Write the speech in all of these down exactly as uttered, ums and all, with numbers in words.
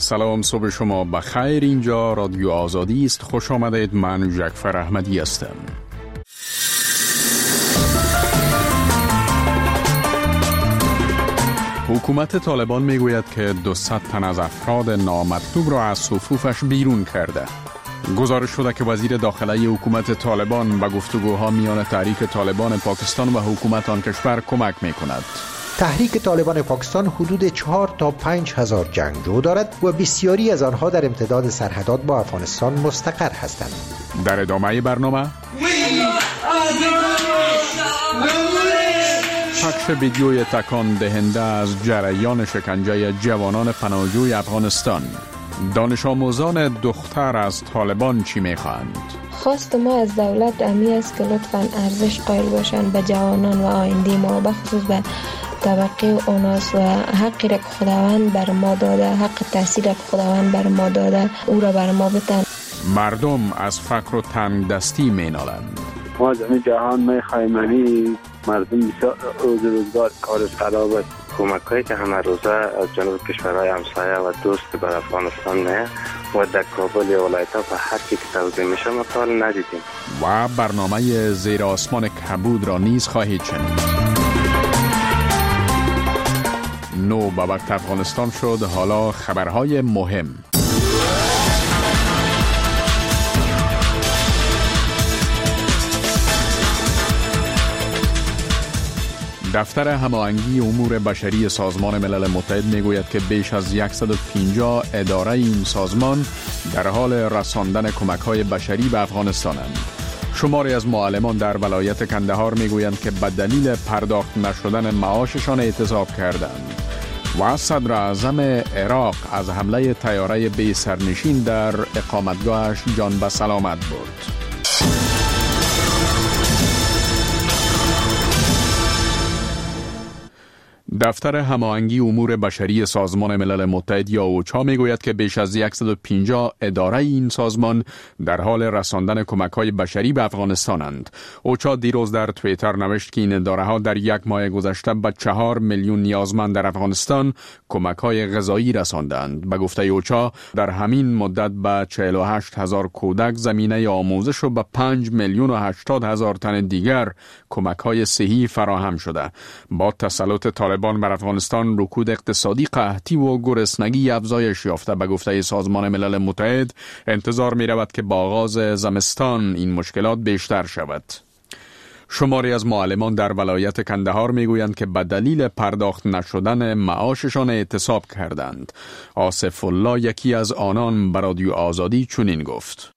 سلام، صبح شما بخیر. اینجا رادیو آزادی است. خوش آمدید. من جعفر احمدی هستم. حکومت طالبان میگوید که دویست تن از افراد نامطلوب را از صفوفش بیرون کرده. گزارش شده که وزیر داخلی حکومت طالبان به گفتگوها میان تحریک طالبان پاکستان و حکومت آن کشور کمک میکند. تحریک طالبان پاکستان حدود چهار تا پنج هزار جنگجو دارد و بسیاری از آنها در امتداد سرحدات با افغانستان مستقر هستند. در ادامه برنامه پخش ویدیوی تکان دهنده از جریان شکنجه جوانان پناهجوی افغانستان. دانش آموزان دختر از طالبان چی میخواهند؟ خواست ما از دولت امی است که لطفاً ارزش قائل باشند به جوانان و آینده ما، بخصوص به طبقه اوناس و حقی را که خداوند بر ما داده، حق تحصیل را که خداوند بر ما داده، او را بر ما بتن. مردم از فقر و تنگ دستی مینالند. ما از جهان میخوایم یعنی مردم بسیار روز روزگار کارش خراب است. کمک‌هایی که همه روزه از جنوب کشورهای همسایه و دوست بر افغانستان نه و در کابل ولایت‌ها و هر کی که توزیع میشه ما تا ندیدیم. و برنامه زیر آسمان کبود را نیز خواهید شنید. نو به وقت افغانستان شد. حالا خبرهای مهم. دفتر هماهنگی امور بشری سازمان ملل متحد میگوید که بیش از صد و پنجاه اداره این سازمان در حال رساندن کمک‌های بشری به افغانستانند. شماری از معلمان در ولایت کندهار میگویند که به دلیل پرداخت نشدن معاششان اعتصاب کردند. و صدر اعظم عراق از حمله طیاره بی سرنشین در اقامتگاهش جان به سلامت برد. دفتر هماهنگی امور بشری سازمان ملل متحد یا اوچا میگوید که بیش از صد و پنجاه اداره این سازمان در حال رساندن کمک‌های بشری به افغانستانند. اوچا دیروز در توییتر نوشت که این اداره‌ها در یک ماه گذشته به چهار میلیون نیازمند در افغانستان کمک‌های غذایی رساندند. به گفته اوچا در همین مدت به چهل و هشت هزار کودک زمینه آموزش و به پنج میلیون و هشتاد هزار تن دیگر کمک‌های صحی فراهم شده. با تسلط طالبان بر افغانستان رکود اقتصادی، قحطی و گرسنگی افزایش یافته. به گفته سازمان ملل متحد انتظار می رود که با آغاز زمستان این مشکلات بیشتر شود. شماری از معلمان در ولایت کندهار میگویند که به دلیل پرداخت نشدن معاششان اعتصاب کردند. آصف الله یکی از آنان به رادیو آزادی چنین گفت: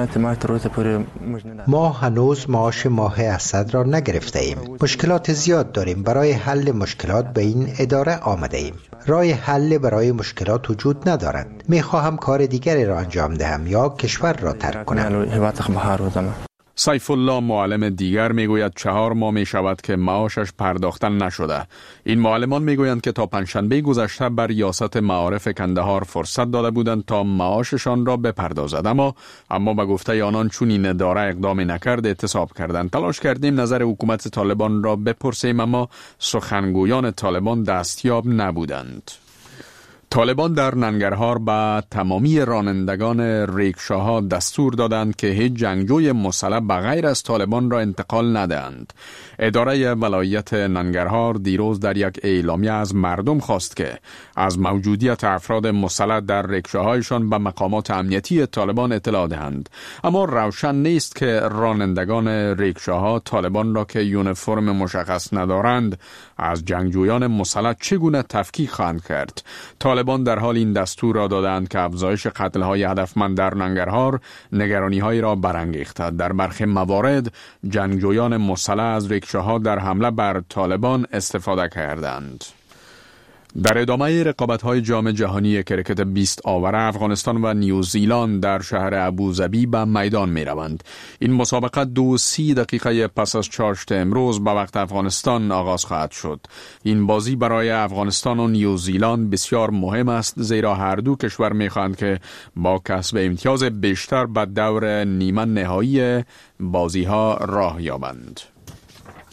ما هنوز معاش ماه اسد را نگرفته ایم. مشکلات زیاد داریم. برای حل مشکلات به این اداره آمده ایم. راه حل برای مشکلات وجود ندارد. می خواهم کار دیگری را انجام دهم یا کشور را ترک کنم. سیف الله معلم دیگر میگوید چهار ماه می شود که معاشش پرداخته نشده. این معلمان میگویند که تا پنجشنبه گذشته بر ریاست معارف کندهار فرصت داده بودند تا معاششان را بپردازد، اما اما به گفته آنان چون این اداره اقدام نکرد اعتصاب کردند. تلاش کردیم نظر حکومت طالبان را بپرسیم، اما سخنگویان طالبان دستیاب نبودند. طالبان در ننگرهار به تمامی رانندگان ریکشاها دستور دادند که هیچ جنگجوی مسلح بغیر از طالبان را انتقال ندهند. اداره ولایت ننگرهار دیروز در یک اعلامیه از مردم خواست که از موجودیت افراد مسلح در ریکشاهایشان به مقامات امنیتی طالبان اطلاع دهند. اما روشن نیست که رانندگان ریکشاها طالبان را که یونیفرم مشخص ندارند از جنگجویان مسلح چگونه تفکیک خواهند کرد. طالبان در حال این دستور را دادند که افزایش قتل‌های هدفمند در ننگرهار نگرانی‌هایی را برانگیخته. در برخی موارد جنگجویان مسلح از ریکشاها در حمله بر طالبان استفاده کردند. در ادامه رقابت‌های جام جهانی کرکت بیست آور افغانستان و نیوزیلند در شهر ابوظبی به میدان می‌روند. این مسابقه دو سی دقیقه پس از چاشت امروز به وقت افغانستان آغاز خواهد شد. این بازی برای افغانستان و نیوزیلند بسیار مهم است، زیرا هر دو کشور می‌خواهند که با کسب امتیاز بیشتر به دور نیمه نهایی بازی‌ها راه یابند.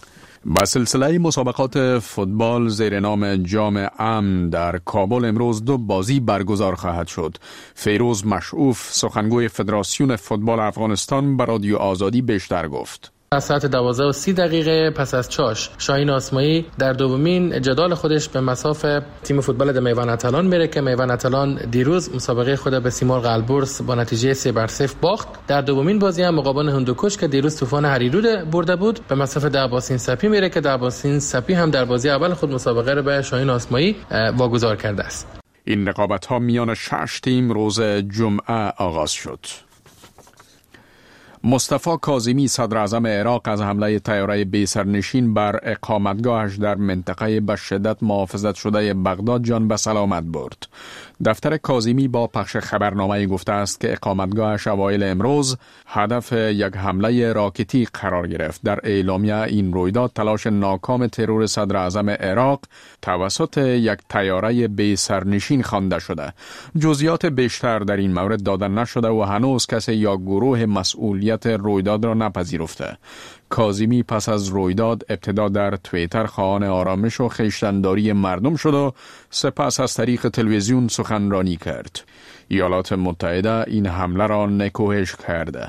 با سلسله مسابقات فوتبال زیر نام جام امن در کابل امروز دو بازی برگزار خواهد شد. فیروز مشعوف سخنگوی فدراسیون فوتبال افغانستان به رادیو آزادی بیشتر گفت. از ساعت دوازده و سی دقیقه پس از چاش شاهین آسمایی در دومین جدال خودش به مصاف تیم فوتبال د میوان اتلان میره که میوان اتلان دیروز مسابقه خود به سیمرغ البرز با نتیجه سه بر صفر باخت. در دومین بازی هم مقابل هندوکش که دیروز طوفان هریرود برده بود به مصاف دعباسین سپی میره که دعباسین سپی هم در بازی اول خود مسابقه رو به شاهین آسمایی واگذار کرده است. این رقابت ها میان شش تیم روز جمعه آغاز شد. مصطفی کاظمی صدر اعظم عراق از حمله طیاره بی سرنشین بر اقامتگاهش در منطقه به شدت محافظت شده بغداد جان به سلامت برد. دفتر کاظمی با پخش خبرنامه گفته است که اقامتگاهش اوایل امروز هدف یک حمله راکتی قرار گرفت. در اعلامیه این رویداد تلاش ناکام ترور صدر اعظم عراق توسط یک طیاره بی سرنشین خوانده شده. جزئیات بیشتر در این مورد داده نشده و هنوز کسی یا گروه مسئولیت رویداد را نپذیرفته. کاظمی پس از رویداد ابتدا در توییتر خواهان آرامش و خویشتن‌داری مردم شد و سپس از طریق تلویزیون سخنرانی کرد. ایالات متحده این حمله را نکوهش کرده.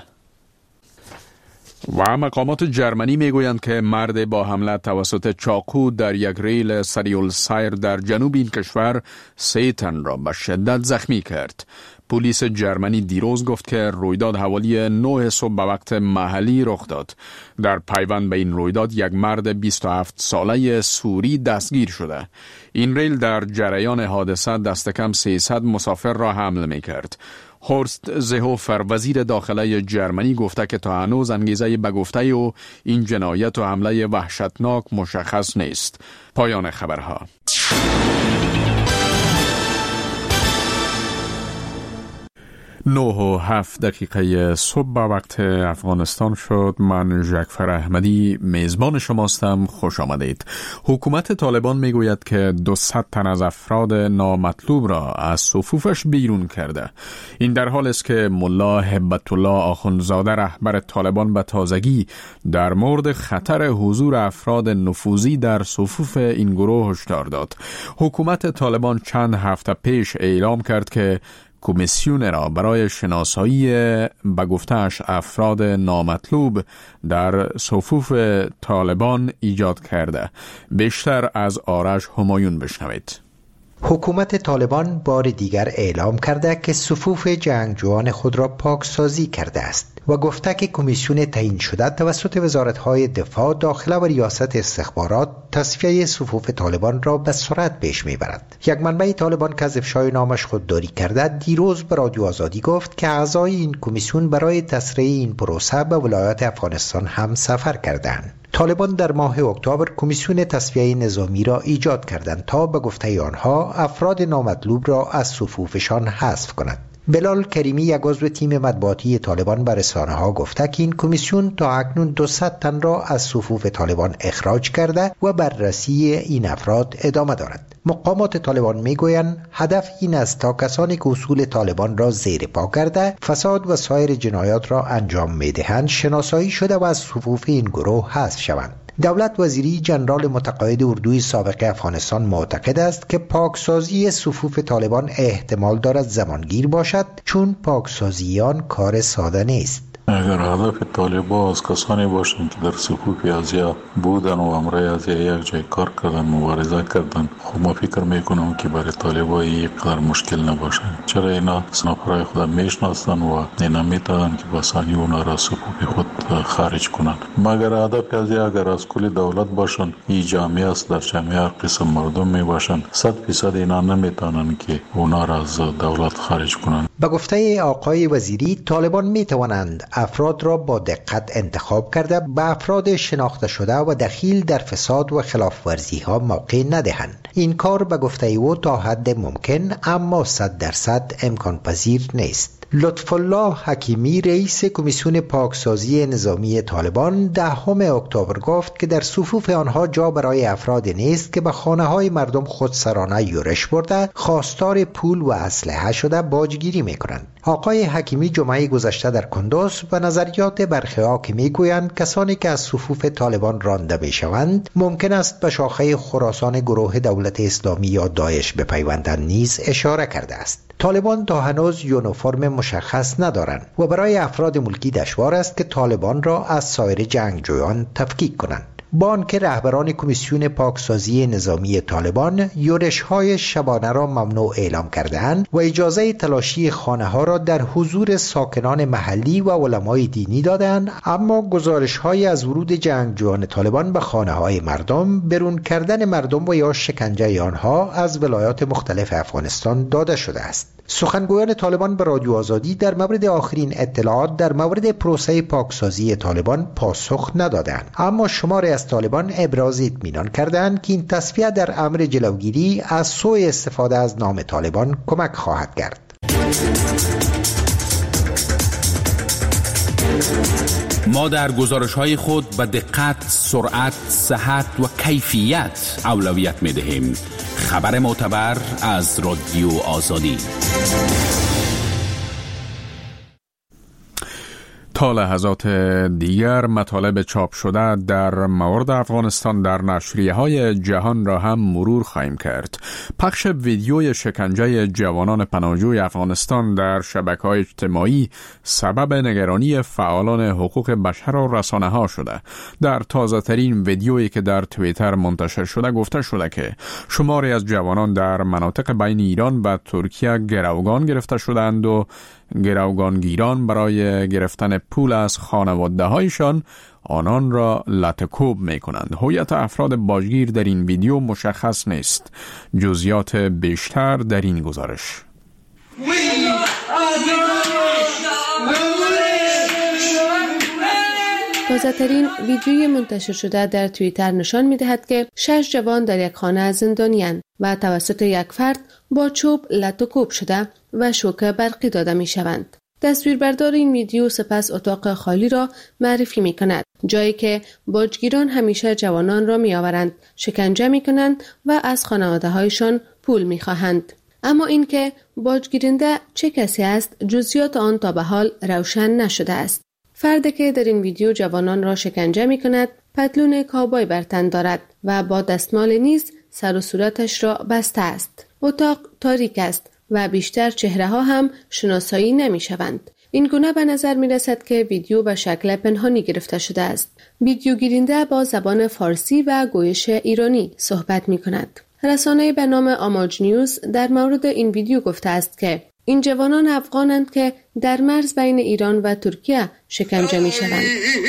و مقامات جرمنی میگویند که مرد با حمله توسط چاقو در یک ریل سریع السیر در جنوب این کشور سه تن را به شدت زخمی کرد. پلیس جرمنی دیروز گفت که رویداد حوالی نه صبح به وقت محلی رخ داد. در پیوند به این رویداد یک مرد بیست و هفت ساله سوری دستگیر شده. این ریل در جریان حادثه دست کم سیصد مسافر را حمل می کرد. هورست زهوفر وزیر داخله جرمنی گفته که تا هنوز انگیزه به گفته او این جنایت و حمله وحشتناک مشخص نیست. پایان خبرها. نه و هفت دقیقه صبح به وقت افغانستان شد. من جعفر احمدی میزبان شماستم. خوش آمدید. حکومت طالبان میگوید که دویست تن از افراد نامطلوب را از صفوفش بیرون کرده. این در حال است که ملا هبت الله آخوندزاده رهبر طالبان به تازگی در مورد خطر حضور افراد نفوذی در صفوف این گروه هشدار داد. حکومت طالبان چند هفته پیش اعلام کرد که کمیسیون را برای شناسایی به گفته‌اش افراد نامطلوب در صفوف طالبان ایجاد کرده. بیشتر از آرش همایون بشنوید. حکومت طالبان بار دیگر اعلام کرده که صفوف جنگجویان خود را پاکسازی کرده است و گفته که کمیسیون تعیین شده توسط وزارت‌های دفاع، داخله و ریاست استخبارات تصفیه صفوف طالبان را به سرعت پیش میبرد. یک منبع طالبان که از افشای نامش خودداری کرده دیروز به رادیو آزادی گفت که اعضای این کمیسیون برای تسریع این پروسه به ولایات افغانستان هم سفر کردند. طالبان در ماه اکتبر کمیسیون تصفیه نظامی را ایجاد کردند تا به گفته آنها افراد نامطلوب را از صفوفشان حذف کند. بلال کریمی، یک عضو تیم مطبوعاتی طالبان، به رسانه‌ها گفته که این کمیسیون تا اکنون دویست تن را از صفوف طالبان اخراج کرده و بررسی این افراد ادامه دارد. مقامات طالبان میگویند هدف این است تا کسانی که اصول طالبان را زیر پا کرده فساد و سایر جنایات را انجام میدهند شناسایی شده و از صفوف این گروه حذف شوند. دولت وزیری جنرال متقاعد اردوی سابق افغانستان معتقد است که پاکسازی صفوف طالبان احتمال دارد زمانگیر باشد، چون پاکسازی آن کار ساده نیست. اگر هدف طالبان از کسانی باشند که در صفوف ازیا بودن و امرای ازیا یک جای کار کردن، مبارزه کردن، خب ما فکر میکنم که برای طالبان یک قدر مشکل نباشه. چرا اینا سناپرای خود میشناسن و اینا میتونن که بسانی اونا را صفوف خود خارج کنن. مگر هدف ازیا اگر از کل دولت باشن، این جامعه است، در جامعه هر قسم مردم میباشن، صد فیصد اینا نمیتونن که اونا را از دولت خارج کنن. به گفته آقای وزیری، طالبان میتوانند افراد را با دقت انتخاب کرده به افراد شناخته شده و دخیل در فساد و خلاف ورزی ها موقع ندهند. این کار به گفته او تا حد ممکن اما صد درصد امکان پذیر نیست. لطف الله حکیمی، رئیس کمیسیون پاکسازی نظامی طالبان، دهم اکتبر گفت که در صفوف آنها جا برای افراد نیست که به خانه های مردم خودسرانه یورش برده، خواستار پول و اسلحه شده باجگیری میکنند. آقای حکیمی جمعه گذشته در کندوز به نظریات برخی‌ها که میگویند کسانی که از صفوف طالبان رانده میشوند ممکن است به شاخه خراسان گروه دولت اسلامی یا داعش بپیوندند نیز اشاره کرده است. طالبان تا هنوز یونیفرم مشخص ندارند و برای افراد ملکی دشوار است که طالبان را از سایر جنگجویان تفکیک کنند. با آنکه رهبران کمیسیون پاکسازی نظامی طالبان یورش‌های شبانه را ممنوع اعلام کرده‌اند و اجازه تلاشی خانه‌ها را در حضور ساکنان محلی و علمای دینی دادند، اما گزارش‌های از ورود جنگجویان طالبان به خانه‌های مردم، برون کردن مردم و یا شکنجه آنها از ولایات مختلف افغانستان داده شده است. سخنگویان طالبان به رادیو آزادی در مورد آخرین اطلاعات در مورد پروسه پاکسازی طالبان پاسخ ندادند، اما شماری از طالبان ابراز اطمینان کردند که این تصفیه در امر جلوگیری از سوء استفاده از نام طالبان کمک خواهد کرد. ما در گزارش‌های خود به دقت، سرعت، صحت و کیفیت اولویت می‌دهیم. خبر معتبر از رادیو آزادی. تا لحظات دیگر مطالب چاپ شده در مورد افغانستان در نشریه‌های جهان را هم مرور خواهیم کرد. پخش ویدیوی شکنجه جوانان پناهجوی افغانستان در شبکه‌های اجتماعی سبب نگرانی فعالان حقوق بشر و رسانه‌ها شده. در تازه‌ترین ویدیویی که در توییتر منتشر شده گفته شده که شماری از جوانان در مناطق بین ایران و ترکیه گروگان گرفته شدند و گروگانگیران برای گرفتن پول از خانواده‌هایشان آنان را لطکوب می کنند. هویت افراد باجگیر در این ویدیو مشخص نیست. جزئیات بیشتر در این گزارش. تازه‌ترین ویدیوی منتشر شده در توییتر نشان می‌دهد که شش جوان در یک خانه زندانی‌اند و توسط یک فرد با چوب لطکوب شده و شوک برقی داده می‌شوند. تصویربردار این ویدیو سپس اتاق خالی را معرفی می‌کند، جایی که باجگیران همیشه جوانان را می‌آورند، شکنجه می‌کنند و از خانواده‌هایشان پول می‌خواهند. اما اینکه باجگیرنده چه کسی است، جزئیات آن تا به حال روشن نشده است. فردی که در این ویدیو جوانان را شکنجه می کند پتلون کابای بر تن دارد و با دستمال نیز سر و صورتش را بسته است. اتاق تاریک است و بیشتر چهره ها هم شناسایی نمی شوند. این گونه به نظر می رسد که ویدیو به شکل پنهانی گرفته شده است. ویدیو گیرنده با زبان فارسی و گویش ایرانی صحبت می کند. رسانه به نام آماج نیوز در مورد این ویدیو گفته است که این جوانان افغانند که در مرز بین ایران و ترکیه شکنجه می شوند.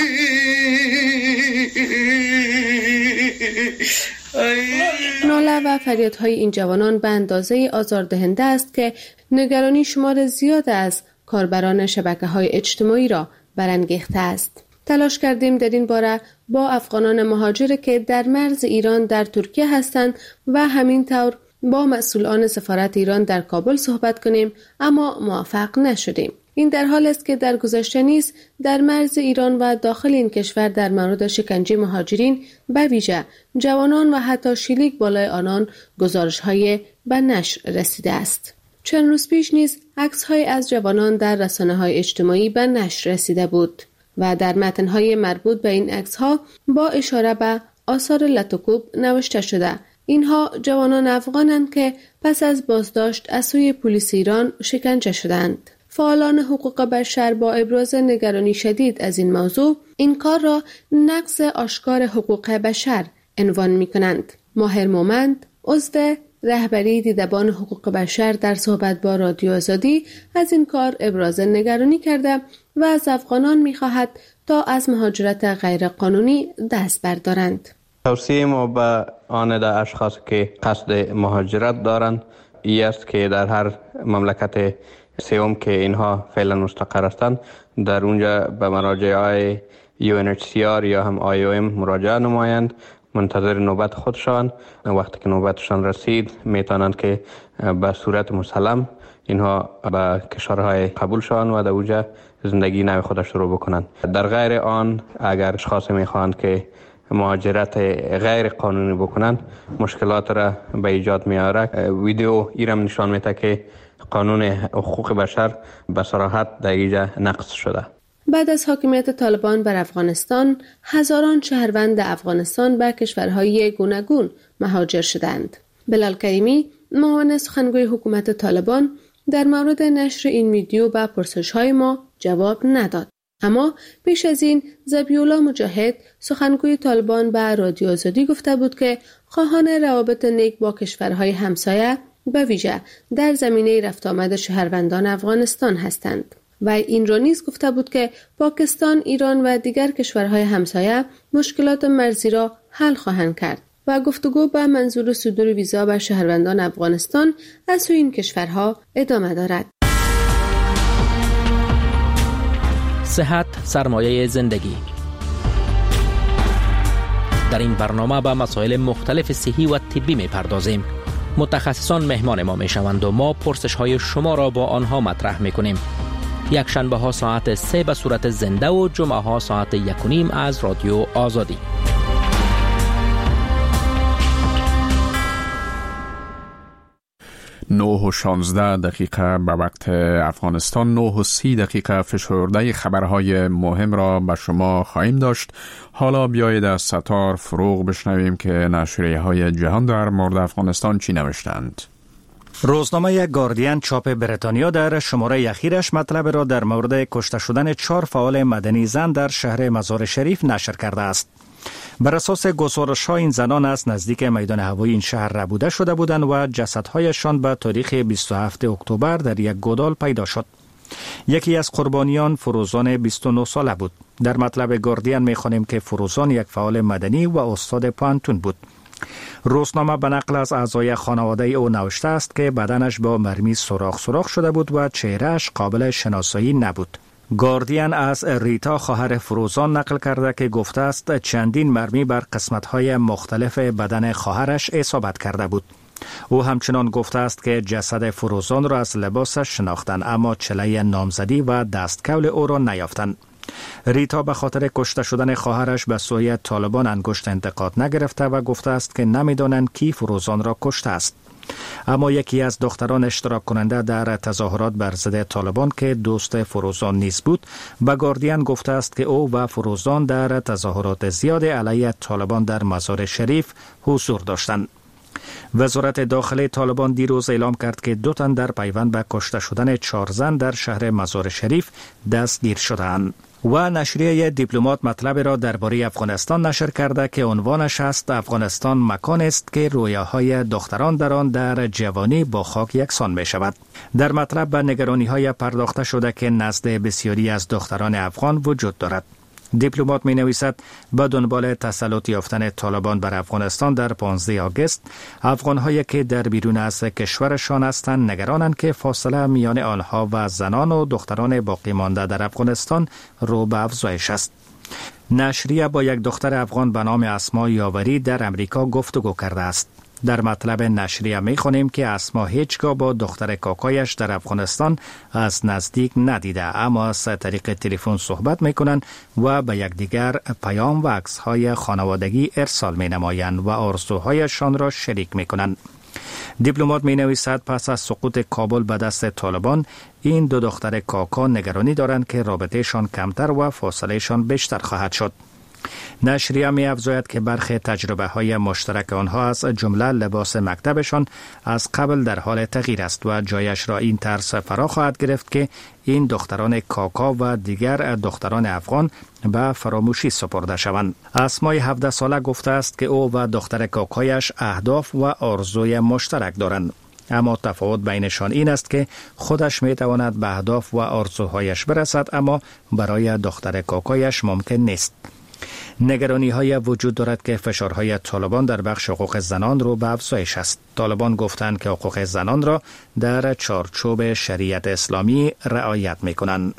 ناله و فریادهای این جوانان به اندازه آزاردهنده است که نگرانی شمار زیاد از کاربران شبکه‌های اجتماعی را برانگیخته است. تلاش کردیم در این باره با افغانان مهاجر که در مرز ایران در ترکیه هستند و همین طور با مسئولان سفارت ایران در کابل صحبت کنیم، اما موفق نشدیم. این در حال است که در گذشته نیز در مرز ایران و داخل این کشور در مورد شکنجه مهاجرین به ویژه جوانان و حتی شلیک بالای آنان گزارش‌های به نشر رسیده است. چند روز پیش نیز عکس‌های از جوانان در رسانه‌های اجتماعی به نشر رسیده بود و در متن‌های مربوط به این عکس‌ها با اشاره به آثار لطکوب نوشته شده اینها جوانان افغانند که پس از بازداشت از سوی پلیس ایران شکنجه شدند. فعالان حقوق بشر با ابراز نگرانی شدید از این موضوع این کار را نقض آشکار حقوق بشر عنوان می کنند. ماهر مومند، عضو رهبری دیدبان حقوق بشر، در صحبت با رادیو آزادی از این کار ابراز نگرانی کرده و از افغانان می خواهد تا از مهاجرت غیر قانونی دست بردارند. توصیه ما به آن در اشخاص که قصد مهاجرت دارند این است که در هر مملکت سوم که اینها فعلا مستقر هستند در اونجا به مراجع های یو ان اچ سی آر یا هم آی او ام مراجعه نمایند، منتظر نوبت خود شوند. وقتی که نوبتشان رسید میتونند که به صورت مسلم اینها به کشورهای قبول شوند و در اونجا زندگی نو خود شروع بکنند. در غیر آن اگر اشخاص میخواهند که مهاجرت غیر قانونی بکنند مشکلات را به ایجاد میاره. ویدیو ایرم نشان میده که قانون حقوق بشر به صراحت در اینجا نقض شده. بعد از حاکمیت طالبان بر افغانستان، هزاران شهروند افغانستان به کشورهای گوناگون مهاجر شدند. بلال کریمی، معاون سخنگوی حکومت طالبان، در مورد نشر این ویدیو به پرسش‌های ما جواب نداد. اما پیش از این ذبیح‌الله مجاهد، سخنگوی طالبان، به رادیو آزادی گفته بود که خواهان روابط نیک با کشورهای همسایه، به ویژه در زمینه رفت آمد شهروندان افغانستان هستند. و این را نیز گفته بود که پاکستان، ایران و دیگر کشورهای همسایه مشکلات مرزی را حل خواهند کرد و گفتگو به منظور صدور ویزا به شهروندان افغانستان از سوی این کشورها ادامه دارد. صحت سرمایه زندگی. در این برنامه به مسائل مختلف صحی و طبی می پردازیم. متخصصان مهمان ما می شوند و ما پرسش های شما را با آنها مطرح می کنیم. یک شنبه ها ساعت سه به صورت زنده و جمعه ها ساعت یک و نیم از رادیو آزادی. نه و شانزده دقیقه به وقت افغانستان، نه و سی دقیقه فشرده خبرهای مهم را به شما خواهیم داشت. حالا بیایید از ستار فروغ بشنویم که نشریه های جهان در مورد افغانستان چی نوشتند. روزنامه گاردین چاپ بریتانیا در شماره اخیرش مطلب را در مورد کشته شدن چهار فعال مدنی زن در شهر مزار شریف نشر کرده است. بر اساس گزارش‌ها این زنان از نزدیک میدان هوایی این شهر ربوده شده بودند و جسدهایشان به تاریخ بیست و هفتم اکتبر در یک گودال پیدا شد. یکی از قربانیان فروزان بیست و نه ساله بود. در مطلب گاردین می‌خوانیم که فروزان یک فعال مدنی و استاد پانتون بود. روزنامه به نقل از اعضای خانواده او نوشته است که بدنش با مرمی سوراخ سوراخ شده بود و چهرهش قابل شناسایی نبود. گاردین از ریتا خواهر فروزان نقل کرده که گفته است چندین مرمی بر قسمت‌های مختلف بدن خواهرش اصابت کرده بود. او همچنان گفته است که جسد فروزان را از لباسش شناختند اما چله نامزدی و دستکول او را نیافتند. ریتا به خاطر کشته شدن خواهرش به سوی طالبان انگشت انتقاد نگرفته و گفته است که نمی‌دانند کی فروزان را کشته است. اما یکی از دختران اشتراک کننده در تظاهرات بر ضد طالبان که دوست فروزان نیز بود، به گاردین گفته است که او و فروزان در تظاهرات زیاد علیه طالبان در مزار شریف حضور داشتند. وزارت داخلی طالبان دیروز اعلام کرد که دو تن در پیوند به کشته شدن چهار زن در شهر مزار شریف دستگیر شدند. و نشریه دیپلمات مطلب را درباره افغانستان نشر کرده که عنوانش است افغانستان مکان است که رویاهای دختران در آن در جوانی با خاک یکسان می شود. در مطلب به نگرانی های پرداخته شده که نزد بسیاری از دختران افغان وجود دارد. دیپلمات می نویسد با دنبال تسلط یافتن طالبان بر افغانستان در پانزده آگوست، افغان‌هایی که در بیرون از کشورشان هستند نگرانند که فاصله میان آنها و زنان و دختران باقی مانده در افغانستان رو به افزایش است. نشریه با یک دختر افغان به نام اسما یاوری در امریکا گفتگو کرده است. در مطلب نشریه می خوانیم که اسما هیچگاه با دختر کاکایش در افغانستان از نزدیک ندیده، اما از طریق تلفن صحبت می کنند و به یکدیگر پیام و عکس های خانوادگی ارسال می نمایند و آرزوهایشان را شریک می کنند. دیپلمات می نویسد پس از سقوط کابل به دست طالبان، این دو دختر کاکا نگرانی دارند که رابطهشان کمتر و فاصلهشان بیشتر خواهد شد. نشریه می افزاید که برخی تجربه های مشترک آنها از جمله لباس مکتبشان از قبل در حال تغییر است و جایش را این ترس فرا خواهد گرفت که این دختران کاکا و دیگر دختران افغان به فراموشی سپرده شوند. اسمای هفده ساله گفته است که او و دختر کاکایش اهداف و آرزوی مشترک دارند، اما تفاوت بینشان این است که خودش می تواند به اهداف و آرزوهایش برسد اما برای دختر کاکایش ممکن نیست. نگرانی های وجود دارد که فشارهای طالبان در بخش حقوق زنان رو به افزایش است. طالبان گفتند که حقوق زنان را در چارچوب شریعت اسلامی رعایت می کنند.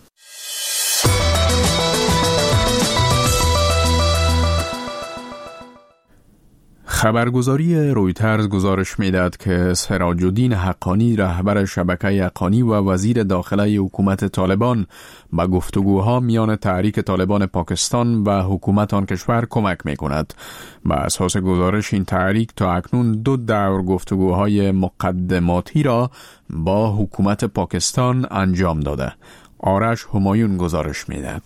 خبرگزاری رویترز گزارش می‌دهد که سراج الدین حقانی رهبر شبکه حقانی و وزیر داخله حکومت طالبان به گفتگوها میان تحریک طالبان پاکستان و حکومت آن کشور کمک می‌کند. بر اساس گزارش این تحریک تا اکنون دو دور گفتگوهای مقدماتی را با حکومت پاکستان انجام داده. آرش همایون گزارش می‌دهد.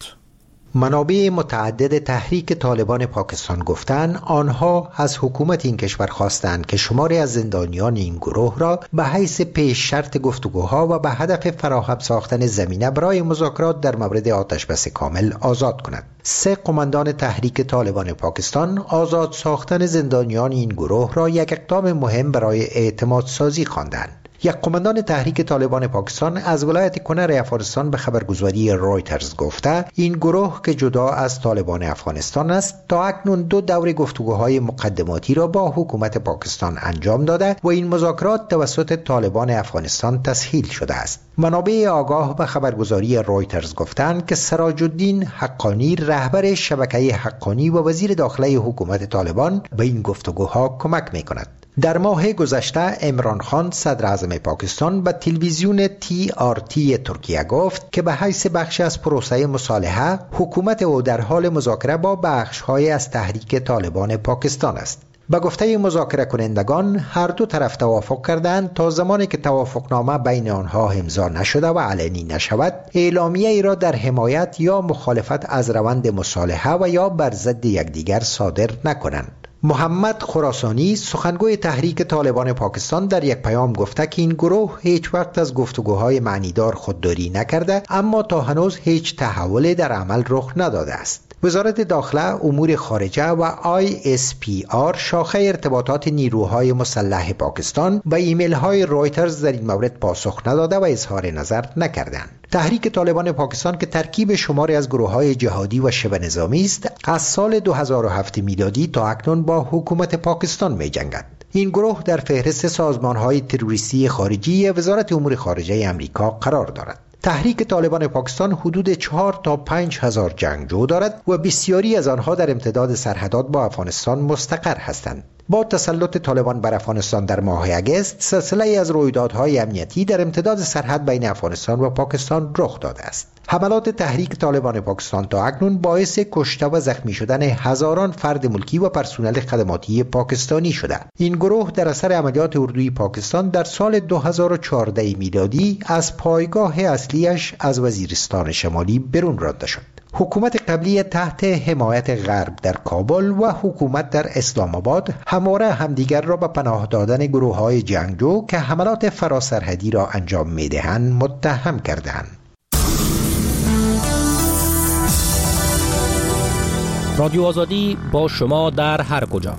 منابع متعدد تحریک طالبان پاکستان گفتند آنها از حکومت این کشور خواستند که شماری از زندانیان این گروه را به حیث پیش شرط گفتگوها و به هدف فراهم ساختن زمینه برای مذاکرات در مورد آتشبس کامل آزاد کنند. سه قماندان تحریک طالبان پاکستان آزاد ساختن زندانیان این گروه را یک اقدام مهم برای اعتماد سازی خواندند. یک قماندان تحریک طالبان پاکستان از ولایت کنر افغانستان به خبرگزاری رویترز گفته این گروه که جدا از طالبان افغانستان است تا اکنون دو دور گفتگوهای مقدماتی را با حکومت پاکستان انجام داده و این مذاکرات توسط طالبان افغانستان تسهیل شده است. منابع آگاه به خبرگزاری رویترز گفتند که سراج الدین حقانی رهبر شبکه حقانی و وزیر داخله حکومت طالبان به این گفتگوها کمک می‌کند. در ماه گذشته عمران خان صدر اعظم پاکستان به تلویزیون تی آر تی ترکیه گفت که به حیث بخش از پروسه مصالحه حکومت او در حال مذاکره با بخش‌های از تحریک طالبان پاکستان است. به گفته مذاکره کنندگان هر دو طرف توافق کردند تا زمانی که توافقنامه بین آنها امضا نشده و علنی نشود اعلامیه ای را در حمایت یا مخالفت از روند مصالحه و یا بر ضد یکدیگر صادر نکنند. محمد خراسانی سخنگوی تحریک طالبان پاکستان در یک پیام گفته که این گروه هیچ وقت از گفتگوهای معنیدار خودداری نکرده اما تا هنوز هیچ تحولی در عمل رخ نداده است. وزارت داخله، امور خارجه و آی اس پی آر شاخه ارتباطات نیروهای مسلح پاکستان به ایمیل های رویترز در این مورد پاسخ نداده و اظهار نظر نکردند. تحریک طالبان پاکستان که ترکیب شماری از گروه‌های جهادی و شبه نظامی است، از سال دو هزار و هفت میلادی تا اکنون با حکومت پاکستان می‌جنگد. این گروه در فهرست سازمان‌های تروریستی خارجی وزارت امور خارجه آمریکا قرار دارد. تحریک طالبان پاکستان حدود چهار تا پنج هزار جنگجو دارد و بسیاری از آنها در امتداد سرحدات با افغانستان مستقر هستند. با تسلط طالبان بر افغانستان در ماه اگست سلسله از رویدادهای امنیتی در امتداد سرحد بین افغانستان و پاکستان رخ داده است. حملات تحریک طالبان پاکستان تا اکنون باعث کشته و زخمی شدن هزاران فرد ملکی و پرسنل خدماتی پاکستانی شده. این گروه در اثر عملیات اردوی پاکستان در سال دو هزار و چهارده میلادی از پایگاه اصلیش از وزیرستان شمالی برون رانده شد. حکومت قبلی تحت حمایت غرب در کابل و حکومت در اسلام آباد همواره همدیگر را به پناه دادن گروه‌های جنگجو که حملات فراسرحدی را انجام می‌دهند متهم کردند. رادیو آزادی با شما در هر کجا.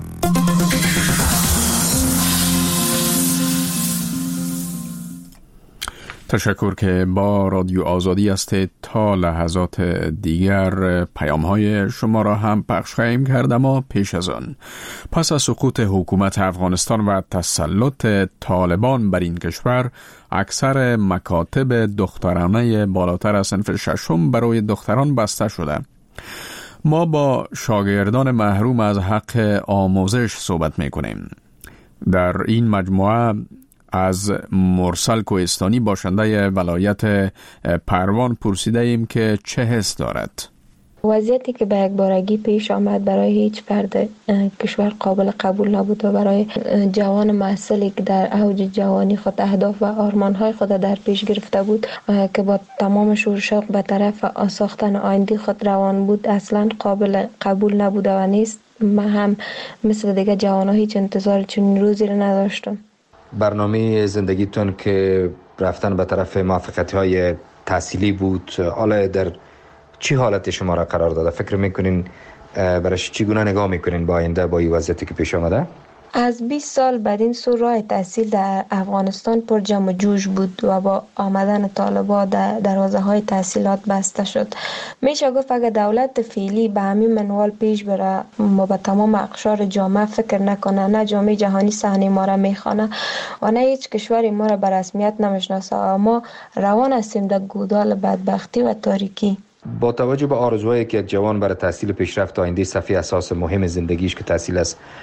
تشکر که با رادیو آزادی هستید. تا لحظات دیگر پیام های شما را هم پخش خواهیم کرد، اما پیش از آن پس از سقوط حکومت افغانستان و تسلط طالبان بر این کشور اکثر مکاتب دخترانه بالاتر از صنف ششم برای دختران بسته شده. ما با شاگردان محروم از حق آموزش صحبت می کنیم. در این مجموعه از مرسل کوهستانی باشنده ولایت پروان پرسیده ایم که چه حس دارد. وضعیتی که به یک بارگی پیش آمد برای هیچ فرد کشور قابل قبول نبود و برای جوان محصلی که در اوج جوانی خود اهداف و آرمان‌های خود در پیش گرفته بود که با تمام شور شوق به طرف ساختن آینده خود روان بود اصلا قابل قبول نبوده و نیست. من هم مثل دیگه جوان‌ها هیچ انتظار چنین روزی را نداشتم. برنامه زندگیتون که رفتن به طرف موفقیت‌های تحصیلی بود، حالا در چی حالت شما را قرار داده؟ فکر میکنین برایش چگونه نگاه میکنین با آینده با این وضعیتی که پیش آمده؟ از بیست سال بعد این سو راه تحصیل در افغانستان پر جمع جوش بود و با آمدن طالبان در دروازه های تحصیلات بسته شد. میشه گفت اگر دولت فعلی به همین منوال پیش بره ما به تمام اقشار جامعه فکر نکنه، نه جامعه جهانی صحنه ما را میخوانه و نه هیچ کشوری ما را به رسمیت نمیشناسه و ما روان هستیم در گودال بدبختی و تاریکی. با توجه به آرزوهایی که یک جوان برای تحصیل پیشرفت آینده صفحه اساس مهم زندگیش که تحصیل است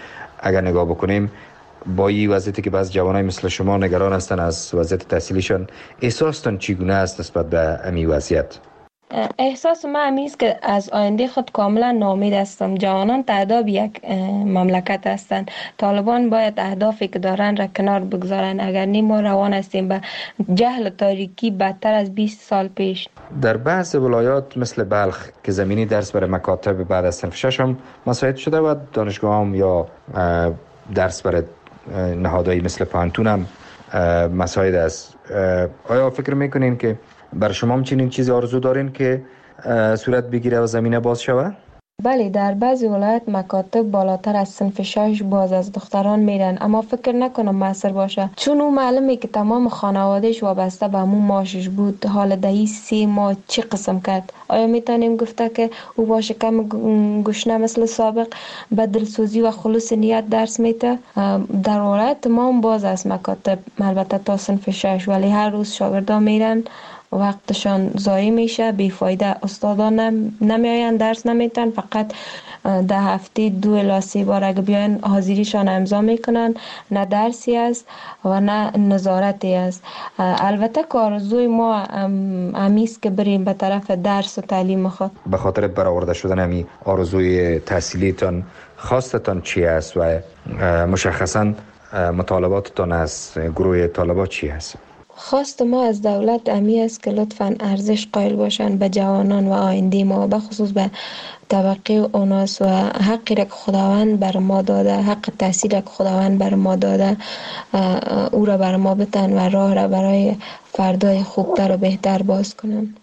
اگر نگاه بکنیم با این وضعیتی که بعض جوانای مثل شما نگران هستن از وضعیت تحصیلیشان، احساستان چگونه است نسبت به امی وضعیت؟ احساس من همیست که از آینده خود کاملا ناامید هستم. جوانان تعداد یک مملکت هستند. طالبان باید اهدافی که دارن را کنار بگذارن، اگر نی ما روان هستیم به جهل و تاریکی بدتر از بیست سال پیش. در بعض ولایات مثل بلخ که زمینی درس برای مکاتب بعد از صنف شش هم مساعد شده و دانشگاه هم یا درس برای نهادهایی مثل پانتون هم مساعد است. آیا فکر میکنین که بر شما هم چنین چیزی آرزو دارین که صورت بگیره و زمینه باز شود؟ بله، در بعضی ولایت مکاتب بالاتر از صنف شش باز از دختران میرن، اما فکر نکنم موثر باشه، چون او معلومه که تمام خانوادهش وابسته به همون معاشش بود. حال دهی سه ماه چی قسم کرد؟ آیا میتونیم گفته که او با شکم گشنه مثل سابق به دلسوزی و خلوص نیت درس میده؟ در ولایت تمام باز از مکاتب، البته تا صنف شش، ولی هر روز شاگردان میرن، وقتشان ضایع میشه، بیفایده. استادان نم... نمیاین درس نمیتن، فقط ده هفته دو الی سه بار اگه بیاین حاضریشان امضا میکنن. نه درسی است و نه نظارتی است. البته که آرزوی ما همیست که بریم به طرف درس و تعلیم خود. به خاطر برآورده شدن همی آرزوی تحصیلیتان خواستتان چی است و مشخصا مطالباتتان از گروه طالبات چی است؟ خواست ما از دولت امی است که لطفاً ارزش قائل باشند به جوانان و آینده ما، به خصوص به طبقه اوناس، و حقی را که خداوند بر ما داده، حق تحصیل را که خداوند بر ما داده، او را بر ما بتن و راه را برای فردای خوبتر و بهتر باز کنند.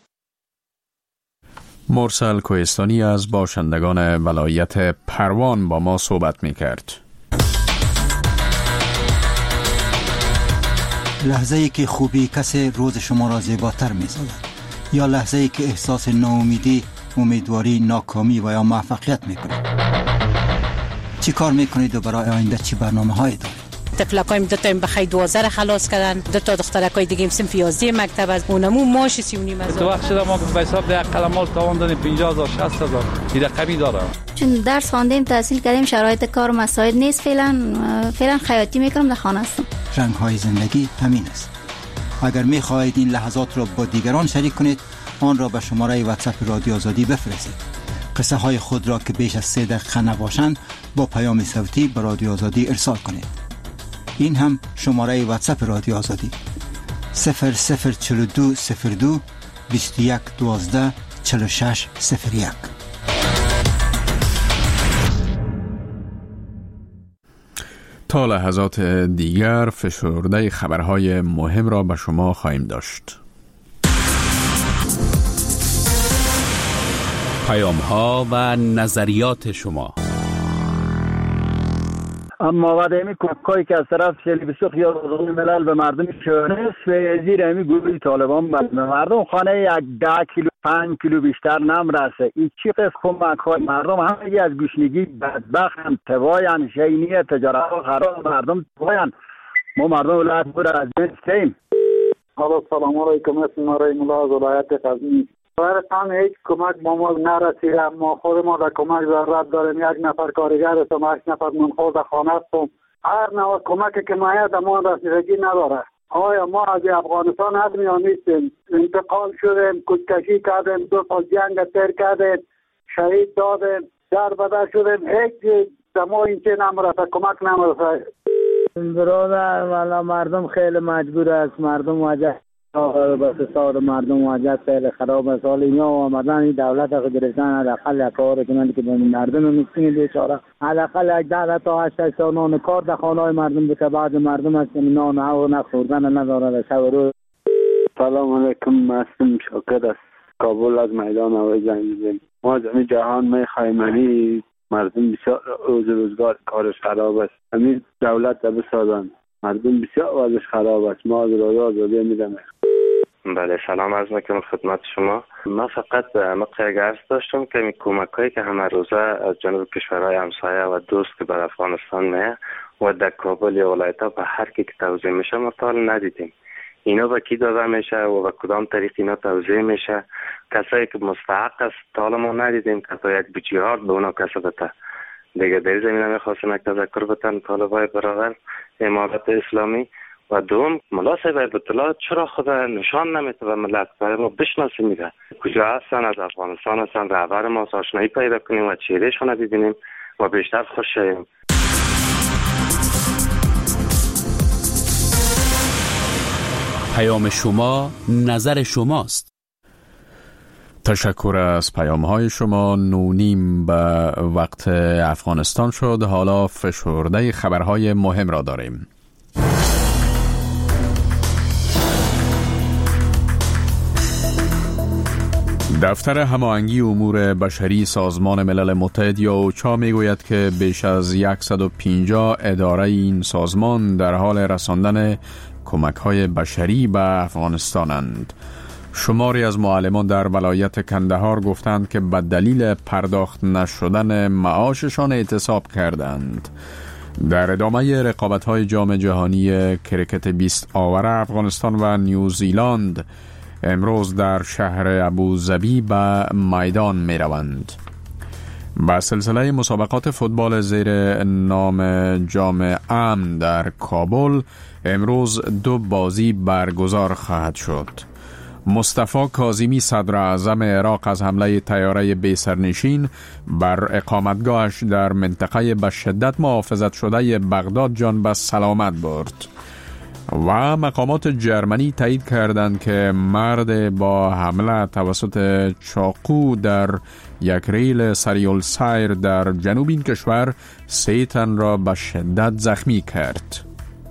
مرسل کوهستانی از باشندگان ولایت پروان با ما صحبت می کرد. لحظه ای که خوبی کسی روز شما را زیباتر می سازد، یا لحظه ای که احساس ناامیدی، امیدواری، ناکامی و یا موفقیت می کنید. چی کار می کنید و برای آینده چی برنامه هایی دارید؟ تفلکایم دو تا بخی دوازده را خلاص کردن، دو تا دخترکای دیگه هم صنف یازده مکتب از اونمو ماش سی و نیم هزار. تو وقت شده ما به حساب ده قلمال تاوان دادیم پنجاه هزار شصت هزار این رقمی داره. چون درس خواندیم، تحصیل کردیم، شرایط کار مساعد نیست. فعلا فعلا خیاطی میکنم، در خانه هستم. رنگ های زندگی همین است. اگر می خواهید این لحظات را با دیگران شریک کنید، آن را به شماره واتساپ رادیو آزادی بفرستید. قصه های خود را که بیش از سه دقیقه نباشند با پیام صوتی به رادیو آزادی ارسال کنید. این هم شماره واتساپ رادیو آزادی صفر صفر چهل و دو صفر دو بیست و یک دوازده چهل و شش صفر یک. تا لحظات دیگر فشرده خبرهای مهم را به شما خواهیم داشت. پیام ها و نظریات شما. اما بعد امی کوکایی که از طرف شلی بسوخ یا روزهای ملل به مردم شونس و زیر امی گروه طالبان به مردم خانه یک ده کیلو پنج کیلو بیشتر نمرسه. این چی قصد کمک های مردم همه از گوشنگی بدبخت هم تواین شینی تجارت ها خراب مردم تواین. ما مردم ولایت بود از بین سیم. سلام علیکم، اسم مرای ملاز ولایت غزنی. برتان هیچ کمک با ما نرسیده، ما خود ما در کمک ضرورت داریم. یک نفر کارگر هستم، هشت نفر منخور در خانه هستم. هر نوع کمکی که مایه در ما رسیدگی نداره. آیا ما از افغانستان حتمی ها نیستیم؟ انتقال شدیم، کشکشی کردیم، دو سال جنگ تیر کردیم، شهید دادیم، در بدر شدیم، هیچ در ما این چه نمرسه، کمک نمرسه. برادر والا مردم خیلی مجبور است، مردم وجه بس سال مردم وضعیت خیلی خراب است. حال اینا آمدن این دولت رو گرفتن، حداقل یک کار کنند که به مردم مسکین بیچاره حداقل یک ده تا هشت تا نان کار در خانه‌های مردم بده. بعض مردم است که نان و نخوردن ندارند شب و روز. سلام علیکم، مسلم شاکر است، کابل از میدان هوایی زنگ می‌زنم. ما زمین جهان می‌خوایم ولی مردم بسیار روز روزگار کارش خراب است. همین دولت رو بسازن، مردم بسیار وضعش خراب است. ما از رادیو آزادی میدم. بله، سلام عرض میکنم خدمت شما. من فقط مقطع عرض داشتم که این کمک هایی که همه روزه از جنوب کشورهای همسایه و دوست که بر افغانستان میه و در کابل یا ولایت ها به هر کی که توزیع میشه ما تا ندیدیم. اینا به کی داده میشه و به کدام طریق اینا توزیع میشه؟ کسایی که مستحق است تا ما ندیدیم که تا یک بجیهات به اونا کسا بده. دیگه در زمینه میخواستم یک تذکر بتن طالبای برابر امارت اسلامی. و دوم ملا صاحب عبدالله چرا خود نشان نمیده و ملت برای ما بشناسیم میده کجا هستن، از افغانستان هستن، رهبر ما آشنایی پیدا کنیم و چهرهشون رو ببینیم و بیشتر خوش شویم. پیام شما نظر شماست. تشکر از پیام های شما. نونیم به وقت افغانستان شد. حالا فشرده خبرهای مهم را داریم. دفتر هماهنگی امور بشری سازمان ملل متحد یا اوچا میگوید که بیش از صد و پنجاه اداره این سازمان در حال رساندن کمک‌های بشری به افغانستانند. شماری از معلمان در ولایت کندهار گفتند که به دلیل پرداخت نشدن معاششان اعتصاب کردند. در ادامه رقابت‌های جام جهانی کرکت بیست آور افغانستان و نیوزیلند امروز در شهر ابوظبی به میدان می روند. با سلسله مسابقات فوتبال زیر نام جام امن در کابل امروز دو بازی برگزار خواهد شد. مصطفی کاظمی صدر اعظم عراق از حمله طیاره بی سرنشین بر اقامتگاهش در منطقه به شدت محافظت شده بغداد جان به سلامت برد. و مقامات جرمنی تایید کردند که مرد با حمله توسط چاقو در یک ریل سریع السیر در جنوب این کشور سه تن را به شدت زخمی کرد.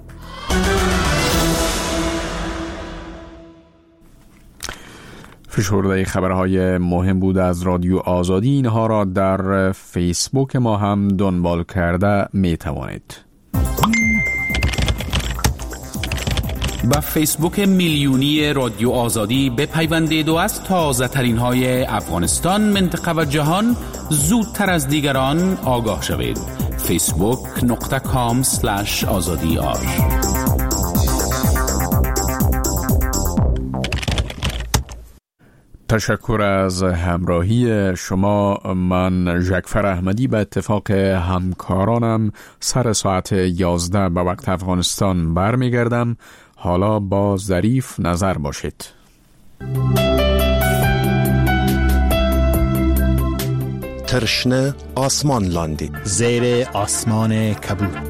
فشرده خبرهای مهم بود از رادیو آزادی. اینها را در فیسبوک ما هم دنبال کرده می توانید. با فیسبوک میلیونی رادیو آزادی بپیوندید و از تازه ترین های افغانستان، منطقه و جهان زودتر از دیگران آگاه شوید. فیسبوک نقطه کام سلش آزادی آر. تشکر از همراهی شما. من ژکفر احمدی به اتفاق همکارانم سر ساعت یازده به وقت افغانستان برمیگردم. حالا با ظریف نظر باشید. ترشنه آسمان لاندی زیر آسمان کبود.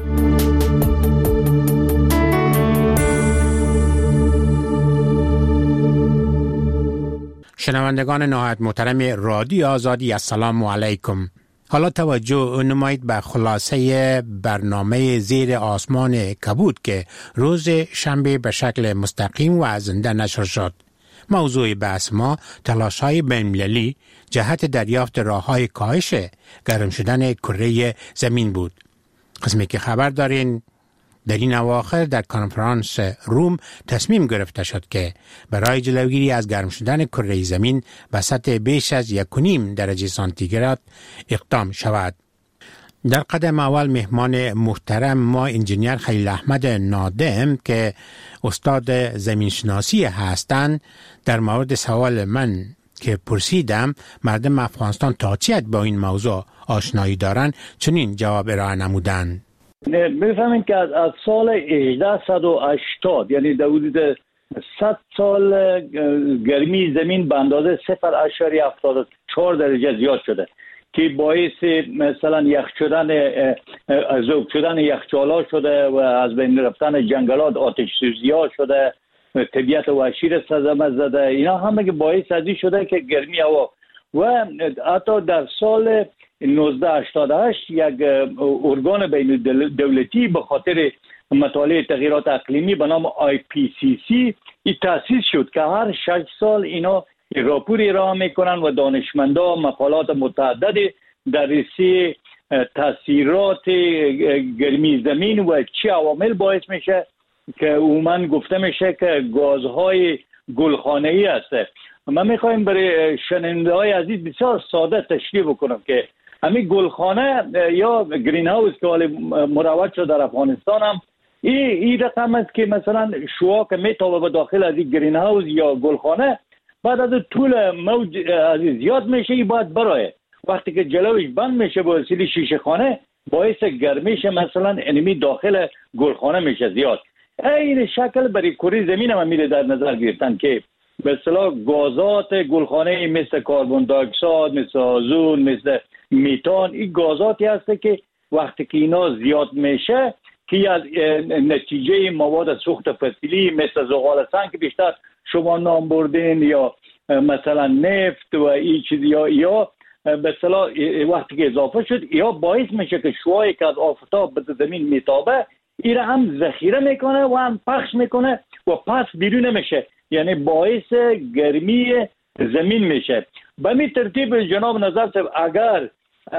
شنوندگان نهایت محترم رادیو آزادی، السلام علیکم. حالا توجه نمایید به خلاصه برنامه زیر آسمان کبود که روز شنبه به شکل مستقیم و زنده نشر شد. موضوع بحث ما تلاش‌های بین‌المللی جهت دریافت راه‌های کاهش گرم شدن کره زمین بود. قسمی که خبر دارین در این اواخر در کنفرانس روم تصمیم گرفته شد که برای جلوگیری از گرم شدن کره زمین به سطح بیش از یک و نیم درجه سانتیگراد اقدام شود. در قدم اول مهمان محترم ما انجینیر خلیل احمد نادم که استاد زمینشناسی هستند در مورد سوال من که پرسیدم مردم افغانستان تا چه حد با این موضوع آشنایی دارند چنین جواب ارائه نمودند. بفهمید که از, از سال هجده و هشتاد یعنی در حدود صد سال گرمی زمین به اندازه صفر اشاری هفتاد و چهار درجه زیاد شده که باعث مثلا یخ شدن ذوب شدن یخچال‌ها شده و از بین رفتن جنگلات، آتش سوزی‌ها شده، طبیعت وحشی را صدمه زده. اینا همه که باعث ازی شده که گرمی هوا و حتی در سال نوزده هشتاد و هشت یک ارگان بین دولتی به خاطر مطالعه تغییرات اقلیمی به نام آی پی سی سی ای تأسیس شد که هر شش سال اینا راپور ارائه میکنن و دانشمندا مقالات متعدد در رسی تاثیرات گرمی زمین و چه عوامل باعث میشه که عموما گفته میشه که گازهای گلخانه‌ای هست. من میخوایم برای شنونده های عزیز بسیار ساده تشریح بکنم که همین گلخانه یا گرین هاوس که حال مروج شده در افغانستان هم این ای رقم است که مثلا شعاع که میتابه به داخل از این گرین هاوس یا گلخانه بعد از طول موج از زیاد میشه ای باید برای وقتی که جلوش بند میشه با وسیله شیشه خانه باعث گرمیش مثلا انمی داخل گلخانه میشه زیاد. این شکل برای کره زمین هم میره در نظر گرفتن که به اصطلاح گازات گلخانه مثل کربن دی اکساید، مثل آزون، مثل میتان، این گازاتی هست که وقتی که اینا زیاد میشه که از نتیجه مواد سوخت فسیلی مثل زغال سنگ که بیشتر شما نام بردین یا مثلا نفت و این چیز یا یا به اصطلاح وقتی که اضافه شد یا باعث میشه که شعاعی که از آفتاب به زمین میتابه این هم ذخیره میکنه و هم پخش میکنه و پس بیرون میشه، یعنی باعث گرمی زمین میشه. به می ترتیب جناب نظر صاحب اگر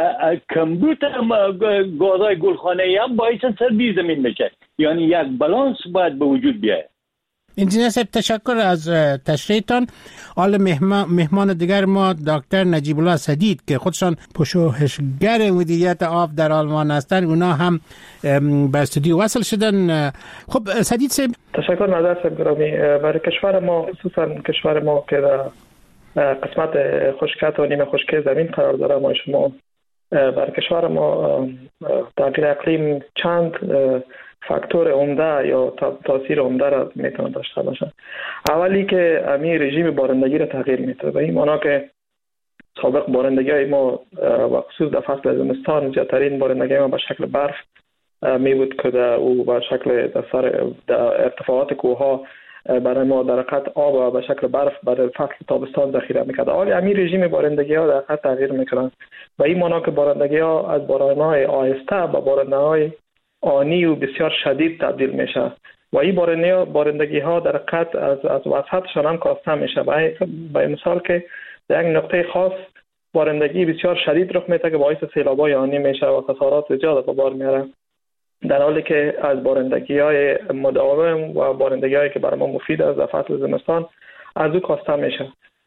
کمبود گازهای گلخانه‌ای هم باعث سردی زمین میشه، یعنی یک بالانس باید به وجود بیاید. انجینیر صاحب تشکر از تشریحتان. حال مهمان, مهمان دیگر ما دکتر نجیب الله سدید که خودشان پژوهشگر مدیریت آب در آلمان هستند، اونا هم به استودیو وصل شدن. خب سدید صاحب تشکر نظر صاحب گرامی. برای کشور ما خصوصا کشور ما که در قسمت خشکیات و نیمه خشکی زمین قرار داره، ما شما برای کشور ما تغییر اقلیم چند فاکتور عمده یا تاثیر عمده را میتونه داشته باشه. اولی که امی رژیم بارندگی را تغییر میده، به این معنا که سابق بارندگی های ما و خصوص در فصل زمستان زیادترین بارندگی ما به شکل برف می بود که او به شکل در سر در ارتفاعات کوه برای ما در حقیقت آب به شکل برف برای فصل تابستان ذخیره میکرد. حالا همین رژیم بارندگی ها در حقیقت تغییر میکنن و این معنا که بارندگی ها از بارانهای آهسته به بارندگی آنی و بسیار شدید تبدیل میشه و این بارندگی ها در حقیقت از از وسطشان هم کاسته میشه. به مثال که در یک نقطه خاص بارندگی بسیار شدید رخ میده که باعث سیلاب‌های آنی میشه و خسارات زیاد به بار میاره، در حالی که از بارندگی های مداوم و بارندگی هایی که برای ما مفید است در فصل زمستان از او کاسته میشه.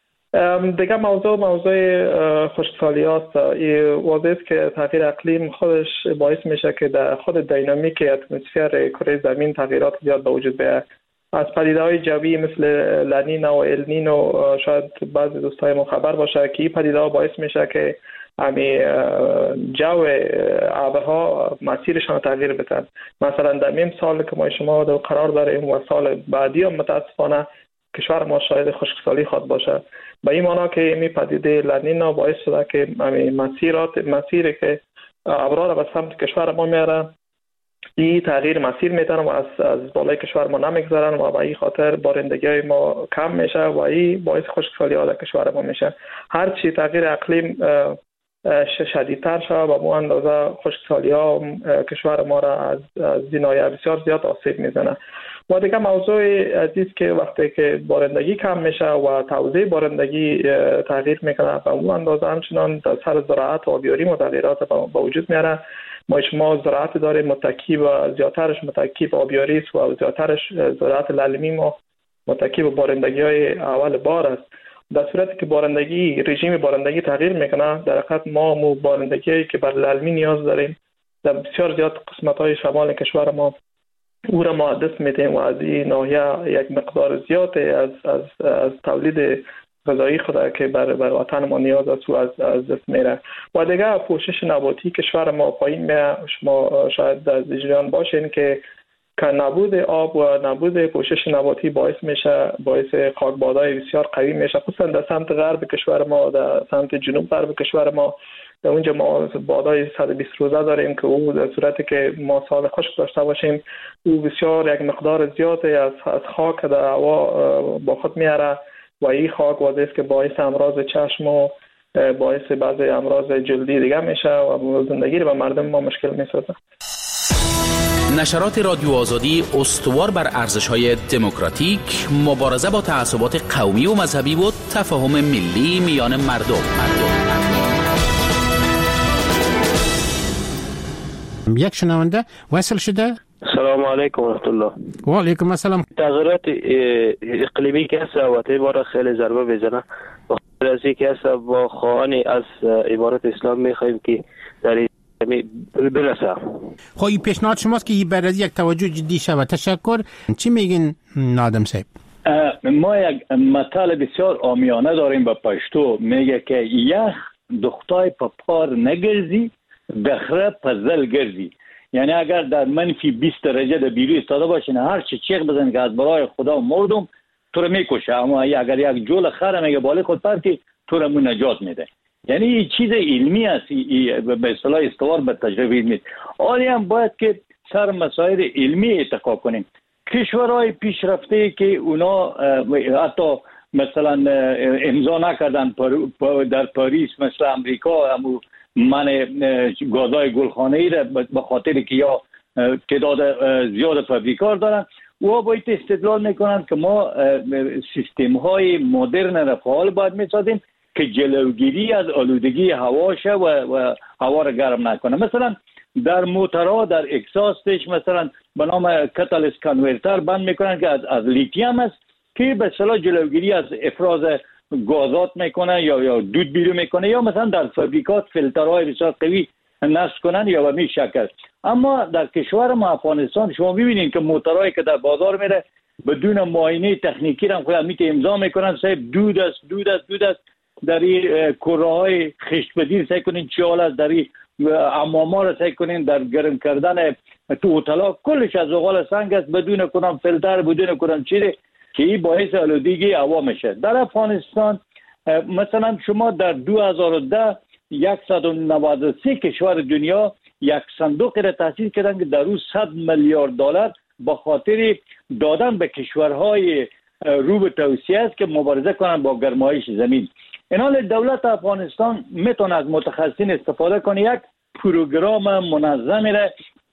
دیگه موضوع موضوع خشکسالی است. واضح است که تغییر اقلیم خودش باعث میشه که در خود دینامیک اتمسفر کره زمین تغییرات زیاد به وجود بیاید. از پدیده‌های جوی مثل لانینا و النینو شاید بعضی دوستای ما خبر باشه که این پدیده‌ها باعث میشه که امی جو آبها مسیرشان تغییر بدن. مثلا در میم سال که ما شما در قرار داریم و سال بعدی هم متاسفانه کشور ما شاید خشکسالی خواد باشه. به این معنا که این پدیده لانینا باعث شده که امی مسیرات مسیری که ابرار به سمت کشور ما میاره این تغییر مسیر میدن و از از بالای کشور ما نمیگذارن و به این خاطر بارندگی های ما کم میشه و این باعث خشکسالی ها در کشور ما میشه. هر چی تغییر اقلیم شدیدتر شده و مو اندازه خشکسالی ها کشور ما را از زینایه بسیار زیاد آسیب میزنه. و دیگه موضوع عزیز که وقتی که بارندگی کم میشه و توزیع بارندگی تغییر میکنه و مو اندازه همچنان در سر زراعت و آبیاری متغیرات به وجود میاره. ما شما زراعت داریم متکی و زیادترش متکی به آبیاری است و زیادترش زراعت للمی ما متکی به بارندگی های اول بار است. در صورتی که بارندگی رژیم بارندگی تغییر میکنه در حقیقت ما مو بارندگی که بر للمی نیاز داریم در بسیار زیاد قسمت های شمال کشور ما او را ما دست میدیم و از این ناحیه یک مقدار زیاد از از از تولید غذایی خدا که بر بر وطن ما نیاز است و از از دست میره. و دیگه پوشش نباتی کشور ما پایین میره. شما شاید در جریان باشین که که نبود آب و نبود پوشش نباتی باعث میشه باعث خاکبادهای بسیار قوی میشه، خصوصا در سمت غرب کشور ما، در سمت جنوب غرب کشور ما. در اونجا ما بادهای صد و بیست روزه داریم که او در صورتی که ما سال خشک داشته باشیم او بسیار یک مقدار زیادی از از خاک در هوا با خود میاره و این خاک واضح است که باعث امراض چشم و باعث بعضی امراض جلدی دیگه میشه و زندگی رو به مردم ما مشکل میسازه. نشرات رادیو آزادی استوار بر ارزش‌های دموکراتیک، مبارزه با تعصبات قومی و مذهبی و تفاهم ملی میان مردم. یک شنونده وصل شده. سلام علیکم و رحمت الله. و علیکم السلام. تغییرات اقلیمی که هست و تیبار خیلی ضربه بزنه و خیلی که هست با خواهانی از امارات اسلام میخواییم که در برسه. خب این پیشنهاد شماست که بعد از یک توجه جدی شود. تشکر. چی میگین نادم صاحب؟ ما یک مطلب بسیار عامیانه داریم به پشتو، میگه که یک دختای پپار نگرزی دخره پزل گردی. یعنی اگر در منفی بیست درجه در بیرون ایستاده باشین هر چی چیخ بزنی که از برای خدا مردم تو رو میکشه، اما اگر یک جول خر میگه بالا خود پرتی تو رو نجات میده. یعنی این چیز علمی است، به اصطلاح استوار به تجربه علمی. آری هم باید که سر مسائل علمی اتکا کنیم. کشورهای پیشرفته که اونا حتی مثلا امضا نکردن در پاریس مثل امریکا همو من گازهای گلخانه‌ای را به خاطر که یا تعداد زیاد فابریکار دارن و باید استدلال میکنن که ما سیستم های مدرن را فعال باید میسازیم که جلوگیری از آلودگی هوا شه و, و هوا را گرم نکنه. مثلا در موترها در اکساستش مثلا به نام کاتالیست کانورتر بند میکنن که از, از لیتیوم است که به اصطلاح جلوگیری از افراز گازات میکنه یا یا دود بیرون میکنه، یا مثلا در فابریکات فیلترهای بسیار قوی نصب کنن یا به می شکل. اما در کشور ما افغانستان شما میبینید که موترهایی که در بازار میره بدون معاینه تکنیکی هم خود میته امضا میکنن صاحب دود است دود است دود است. در این کره های خشت بدیر سعی کنین چیال است، در این حماما را سعی کنین در گرم کردن تو هتل‌ها کلش از زغال سنگ است بدون کنم فیلتر بدون کنم چیزی که این باعث آلودگی هوا میشه. در افغانستان مثلا شما در دو هزار و ده صد و نود و سه کشور دنیا یک صندوق را تأسیس کردن که در او صد میلیارد دلار به خاطر دادن به کشورهای رو به توسعه است که مبارزه کنند با گرمایش زمین. این حال دولت افغانستان میتونه از متخصصین استفاده کنه، یک پروگرام منظمی را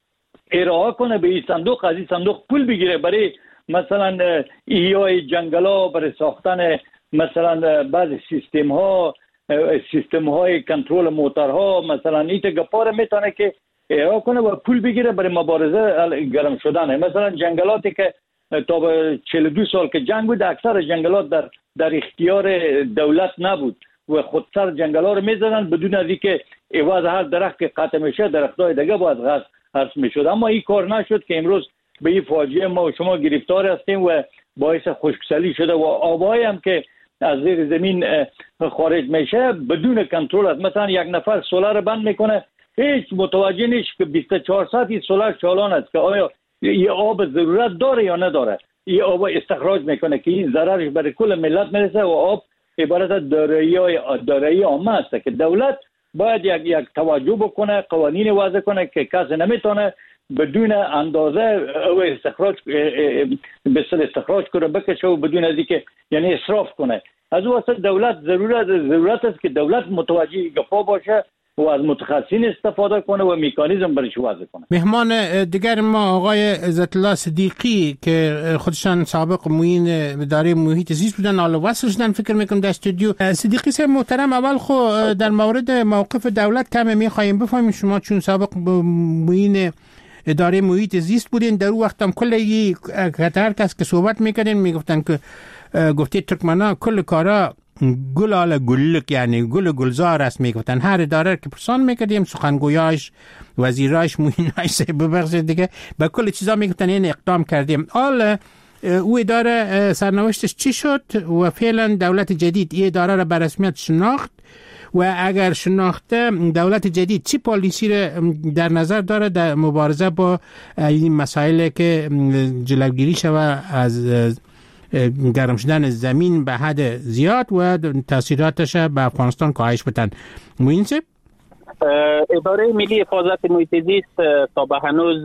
ارائه کنه به این صندوق، از این صندوق پول بگیره برای مثلا ایای جنگلا، برای ساختن مثلا بعض سیستم ها سیستم های کنترل موترها، مثلا این گپار میتونه که ارائه کنه و پول بگیره برای مبارزه گرم شدن. مثلا جنگلاتی که تا به چهل و دو سال که جنگ بود اکثر جنگلات در در اختیار دولت نبود و خودسر جنگلا رو میزدن بدون از اینکه عوض هر درخت که قطع میشه درختای دیگه باید غصب حذف میشد. اما این کار نشد که امروز به این فاجعه ما و شما گرفتار هستیم و باعث خشکسالی شده و آبایی هم که از زیر زمین خارج میشه بدون کنترل است. مثلا یک نفر سولار بند میکنه هیچ متوجه نیست که بیست و چهار ساعت این سولار چالان است که آیا یه آب ضرورت داره یا نداره. این آب استخراج میکنه که این ضررش برای کل ملت میرسه و آب عبارت از دارایی دارایی عامه است که دولت باید یک یک توجه بکنه، قوانین وضع کنه که کسی نمیتونه بدون اندازه او استخراج به سر استخراج کنه بکشه و بدون از اینکه یعنی اسراف کنه. از واسه دولت ضرورت ضرورت است که دولت متوجه گپا باشه و از متخصصین استفاده کنه و مکانیزم برش وضع کنه. مهمان دیگر ما آقای عزت الله صدیقی که خودشان سابق معین اداره محیط زیست بودن، حالا وصل شدن فکر میکنم در استودیو. صدیقی صاحب محترم، اول خو در مورد موقف دولت کم میخوایم بفهمیم. شما چون سابق معین اداره محیط زیست بودین در اون وقت هم کل یه هر کس که صحبت میکردین میگفتن که گفته ترکمنا کل کارا گل آل گلک یعنی گل گلزار است میگفتن. هر اداره که پرسان میکردیم سخنگویاش وزیراش مویناش ببخشید دیگه به کل چیزا میگفتن این اقدام کردیم. حالا او اداره سرنوشتش چی شد و فعلا دولت جدید این اداره را به رسمیت شناخت و اگر شناخته دولت جدید چی پالیسی را در نظر داره در مبارزه با این مسائلی که جلوگیری شود از گرم شدن زمین به حد زیاد و تاثیراتش به افغانستان کاهش بدن؟ موین صاحب، اداره ملی حفاظت محیط زیست تا به هنوز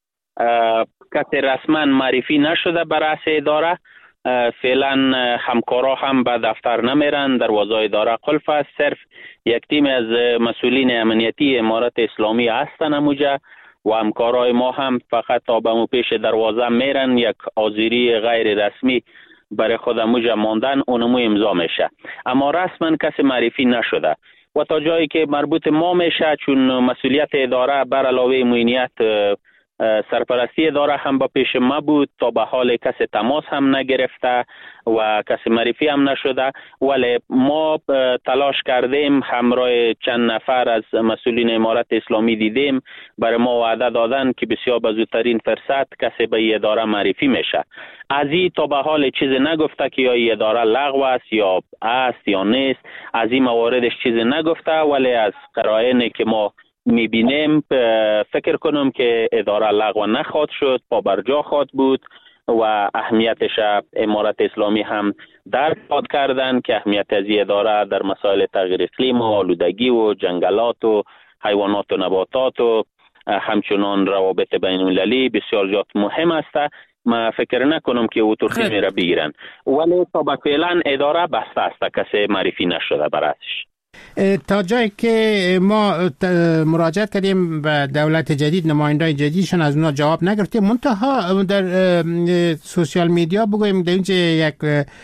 کسی رسما معرفی نشده بر رأس اداره. فعلا همکارا هم به دفتر نمیرن، دروازه اداره قلف است. صرف یک تیم از مسئولین امنیتی امارت اسلامی هستن اموجا و همکارای ما هم فقط تا به مو پیش دروازه میرن، یک حاضری غیر رسمی برای خود اموجا ماندن اونمو امضا میشه، اما رسما کسی معرفی نشده. و تا جایی که مربوط ما میشه، چون مسئولیت اداره بر علاوه معینیت سرپرستی اداره هم با پیش ما بود، تا به حال کسی تماس هم نگرفته و کسی معرفی هم نشده، ولی ما تلاش کردیم همراه چند نفر از مسئولین امارت اسلامی دیدیم، برای ما وعده دادن که بسیار به زودترین فرصت کسی به اداره معرفی میشه. از این تا به حال چیزی نگفته که یا اداره لغو است یا است یا نیست، از این مواردش چیزی نگفته، ولی از قرائنی که ما میبینیم فکر کنم که اداره لغو نخواهد شد، پابرجا خواهد بود و اهمیتش امارت اسلامی هم درک خواهد کردن که اهمیت از اداره در مسائل تغییر اقلیم و آلودگی و جنگلات و حیوانات و نباتات و همچنان روابط بین المللی بسیار زیاد مهم است. ما فکر نکنم که او ترخیمی را بگیرن، ولی تا به فعلا اداره بسته است، کسی معرفی نشده براتش. تا جایی که ما مراجعت کردیم به دولت جدید، نمایندای جدیدشون از اونا جواب نگرفتیم. منتها در سوشیال میدیا بگویم در اینجا یک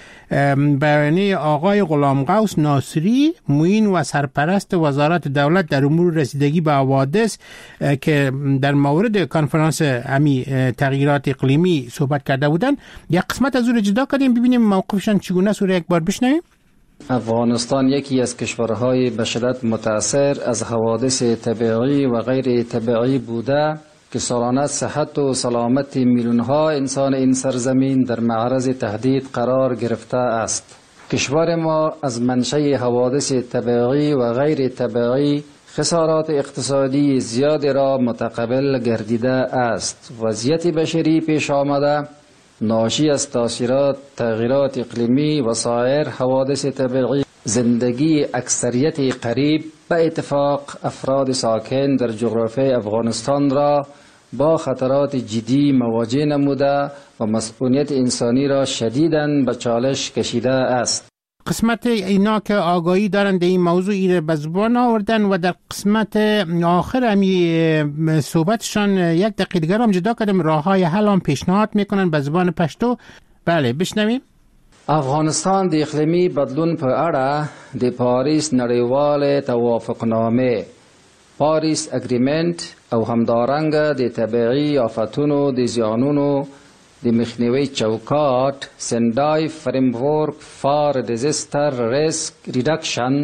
بیانیه آقای غلام غوث ناصری، معین و سرپرست وزارت دولت در امور رسیدگی به حوادث، که در مورد کنفرانس امی تغییرات اقلیمی صحبت کرده بودن، یک قسمت از اون جدا کردیم ببینیم موقفشان چگونه است. یک بار بشنویم. افغانستان یکی از کشورهای به شدت متاثر از حوادث طبیعی و غیر طبیعی بوده که سالانه صحت و سلامت میلیون‌ها انسان این سرزمین در معرض تهدید قرار گرفته است. کشور ما از منشأ حوادث طبیعی و غیر طبیعی خسارات اقتصادی زیادی را متقبل گردیده است. وضعیت بشری پیش آمده ناشی از تاثیرات تغییرات اقلیمی و سایر حوادث طبیعی زندگی اکثریت قریب به اتفاق افراد ساکن در جغرافیای افغانستان را با خطرات جدی مواجه نموده و مسئولیت انسانی را شدیداً به چالش کشیده است. قسمت اینا که آگاهی دارند این موضوع ایره به زبان آوردن و در قسمت آخر همی صحبتشان یک دقیقه دیگر هم جدا کردم، راه های حل هم پیشنهاد میکنن به زبان پشتو. بله بشنویم. افغانستان د اقلیمی بدلون په اړه د پاریس نړیوال توافقنامه پاریس اگریمنت او همدارنګه د طبیعي آفتونو د زیانونو د مخنیوي چوکاټ سندای فریم ورک فار ډیزاستر ریسک ریډکشن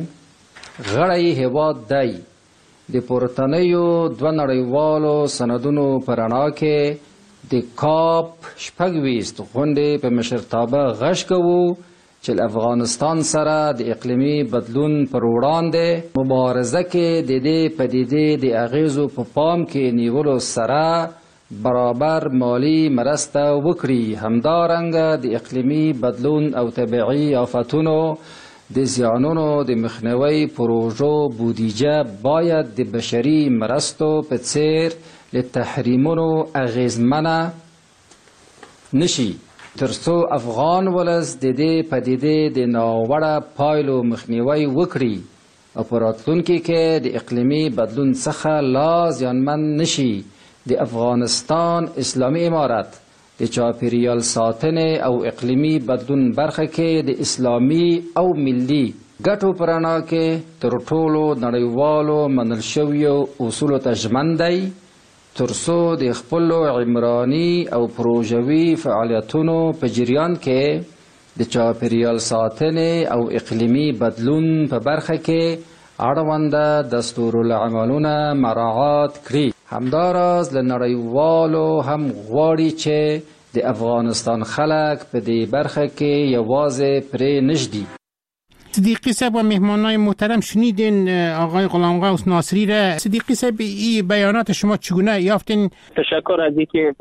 غړی هیواد دی. د پورتنیو دوه نړیوالو سندونو په رڼا کې د کاپ شپږویشت غونډې په مشرتابه غږ کوو چې افغانستان سره د اقلیمي بدلون پر وړاندې مبارزه کې د دې پدیدې د اغیزو په پام کې نیولو سره برابر مالی مرسته وکړي. همدارنګه د اقلیمي بدلون او طبیعي آفتونو د زیانونو د مخنیوي پروژو بودیجه باید د بشري مرستو په څیر له تحریمونو اغیزمنه نشي، ترڅو افغان ولس د دې پدیدې د ناوړه پایلو مخنیوي وکړي او په راتلونکي کې د اقلیمي بدلون څخه لا زیانمن نشي. د افغانستان اسلامي امارت د چاپیریال ساتنې او اقلیمي بدلون برخه کې د اسلامي او ملي ګټو په رڼا کې تر ټولو نړیوالو منل شویو اصولو ته ژمن دی، ترڅو د خپلو عمراني او پروژوي فعالیتونو په جریان کې د چاپیریال ساتنې او اقلیمي بدلون په برخه کې اړونده دستورالعملونه مراعات کړي. همداراز له نړیوالو هم غواړي چې د افغانستان خلک په دې برخه کې یوازې پرې نږدي. صدیقی صاحب و مهمانای محترم شنیدین آقای غلام غوث ناصری را. صدیقی صاحب این بیانات شما چگونه یافتین؟ تشکر از اینکه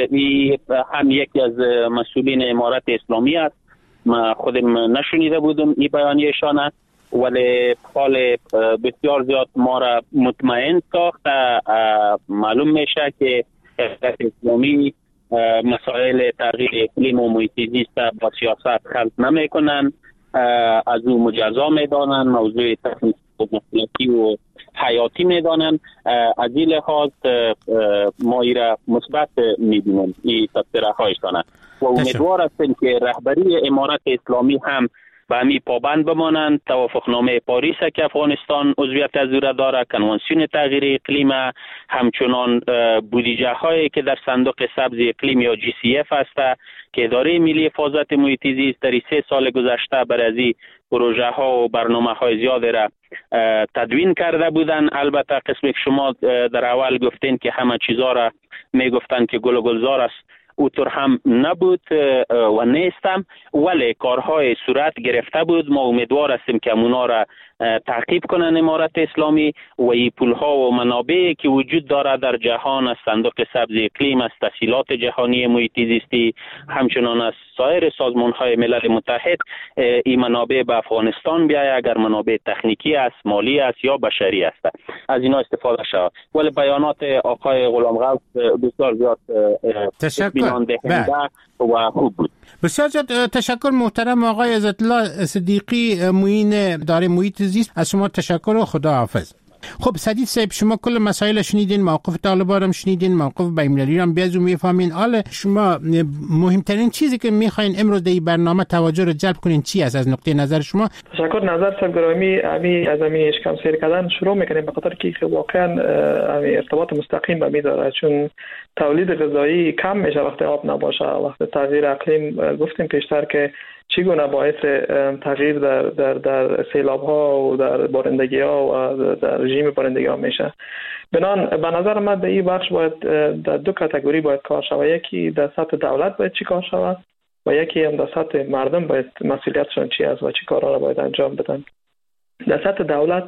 هم یکی از مسئولین امارت اسلامی است. ما خودم نشنیده بودم این بیانیه‌شان، ولی حال بسیار زیاد ما را مطمئن ساخت. معلوم میشه که امارت اسلامی مسائل تغییر اقلیم و محیط زیست با سیاست خلط نمیکنن، از او مجزا میدانن، موضوع تکنیکی و مسلکی و حیاتی میدانن. از این لحاظ ما ای را مثبت میبینیم این تبصره هایشان و امیدوار هستیم که رهبری امارت اسلامی هم به همی پابند بمانند. توافقنامه پاریس که افغانستان عضویت از او داره، کنوانسیون تغییر اقلیم، همچنان بودجه هایی که در صندوق سبز اقلیم یا جی سی اف است که اداره ملی حفاظت محیط زیست در سه سال گذشته برای پروژه ها و برنامه های زیاد را تدوین کرده بودن. البته قسمی که شما در اول گفتین که همه چیزا را می گفتن که گل و گلزار است، اوطور هم نبود و نیستم، ولی کارهای صورت گرفته بود. ما امیدوار هستیم که اونا را تعقیب کنند امارت اسلامی و این پولها و منابعی که وجود دارد در جهان، از صندوق سبز اقلیم، از تسهیلات جهانی محیط زیستی، همچنان از سایر سازمان‌های ملل متحد، این منابع به افغانستان بیاید. اگر منابع تکنیکی است، مالی است یا بشری است، از اینا استفاده شود. ولی بیانات آقای غلام غوث بسیار زیاد اطمینان دهنده و خوب بود. بسیار زیاد تشکر محترم آقای عزت‌الله صدیقی، معین اداره محیط زیست. از شما تشکر و خداحافظ. خب سدید صاحب، شما کل مسائل شنیدین، موقف طالبان هم شنیدین، موقف بین‌المللی هم بیازو میفهمین. حالا شما مهمترین چیزی که میخواین امروز در این برنامه توجه رو جلب کنین چی است از نقطه نظر شما؟ تشکر. نظر صاحب گرامی، امی از امی اشکام سیر کردن شروع میکنیم، به خاطر که واقعا امی ارتباط مستقیم به می داره، چون تولید غذایی کم میشه وقتی آب نباشه. وقتی تغییر اقلیم گفتیم پیشتر که چگونه باعث تغییر در در در سیلاب ها و در بارندگی ها و در رژیم بارندگی ها میشه. بنان به نظر من در این بخش باید در دو کاتگوری باید کار شود. یکی در سطح دولت باید چی کار شود و یکی هم در سطح مردم باید مسئولیتشون چی است و چی کارها را باید انجام بدن. در سطح دولت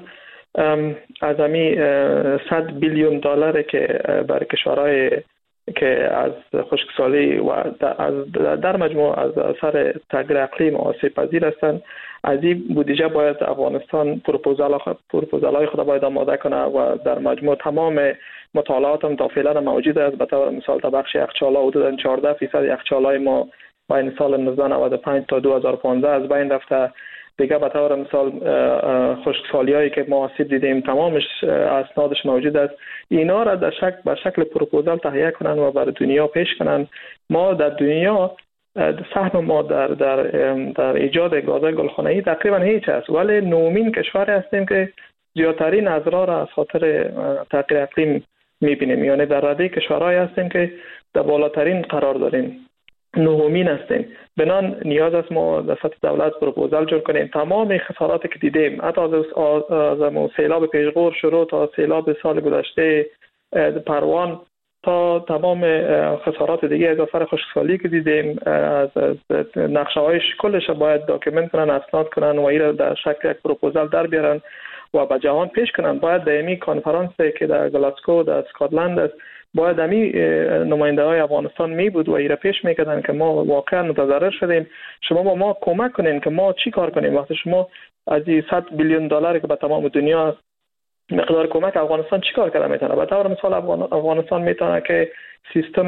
از امی صد بیلیون دلار که برای کشورهای که از خشکسالی و از در مجموع از اثر تغییر اقلیم آسیب پذیر هستند، از این بودجه باید افغانستان پروپوزال پروپوزال‌های خود باید آماده کنه و در مجموع تمام مطالعات هم تا فعلا موجود است. به طور مثال در بخش یخچال‌ها حدود چهارده درصد یخچال‌های ما بین سال نوزده نود و پنج تا دو هزار و پانزده از بین رفته. دیگه به طور مثال خشکسالی‌هایی که ما آسیب دیدیم تمامش اسنادش موجود است. اینا را در شکل به شکل پروپوزال تهیه کنن و برای دنیا پیش کنن. ما در دنیا سهم ما در در در ایجاد گازهای گلخانه‌ای تقریبا هیچ است، ولی نومین کشوری هستیم که زیادترین اضرار را از خاطر تغییر اقلیم می‌بینیم. یعنی در رده کشورهایی هستیم که در بالاترین قرار داریم، نهمین هستیم. بنان نیاز است ما در سطح دولت پروپوزال جور کنیم. تمام خساراتی که دیدیم، حتی از از سیلاب پیشگور شروع تا سیلاب سال گذشته پروان تا تمام خسارات دیگه از اثر خشکسالی که دیدیم، از نقشه‌های کلش باید داکیومنت کنن، اسناد کنن و این در شکل یک پروپوزال در بیارن و به جهان پیش کنن. باید در این کنفرانسی که در گلاسکو در اسکاتلند است باید امی نماینده های افغانستان می بود و ایره پیش میکردن که ما واقعا متضرر شدیم، شما با ما کمک کنین که ما چی کار کنیم. وقتی شما از این صد بیلیون دلار که به تمام دنیا مقدار کمک افغانستان چی کار کرده میتونه؟ به طور مثال افغانستان میتونه که سیستم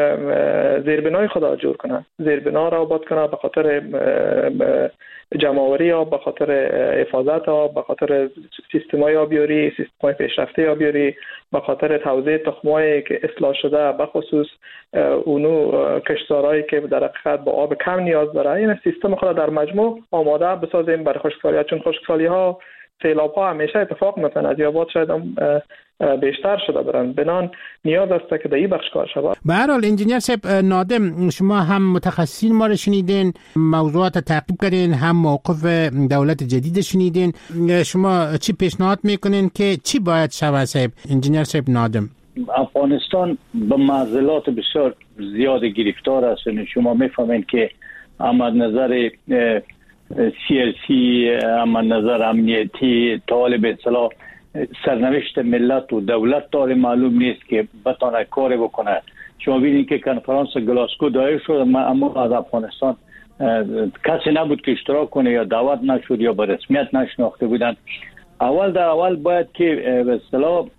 زیربنای خدا جور کنه، زیربنا را آباد کنه، به خاطر جمع‌آوری آب، به خاطر حفاظت آب، به خاطر سیستم‌های آبیاری، سیستم‌های پیشرفته آبیاری، به خاطر توزیع تخم‌هایی که اصلاح شده، به خصوص اونو کشتزارهایی که در حقیقت با آب کم نیاز داره. این سیستم خود در مجموع آماده بسازیم برای خشکسالی‌ها، چون خشکسالی‌ها سیلاب‌ها همیشه اتفاق می‌کنه، از یابات شاید هم بیشتر شده برن. بنان نیاز است که در این بخش کار شود. به هر حال انجینیر صاحب نادم، شما هم متخصصین ما رو شنیدین، موضوعات تعقیب کردین، هم موقف دولت جدید شنیدین. شما چی پیشنهاد میکنین که چی باید شود صاحب انجینیر صاحب نادم؟ افغانستان به معضلات بسیار زیاد گرفتار است. شما میفهمین که اما نظر سیاسی، اما نظر امنیتی، طالب اصلاح سرنوشت ملت و دولت داره معلوم نیست که بتونه کاری بکنه. شما ببینید که کنفرانس گلاسکو دایر شد، اما از افغانستان کسی نبود که اشتراک کنه یا دعوت نشد یا به رسمیت نشناخته بودن. اول در اول باید که به اصطلاح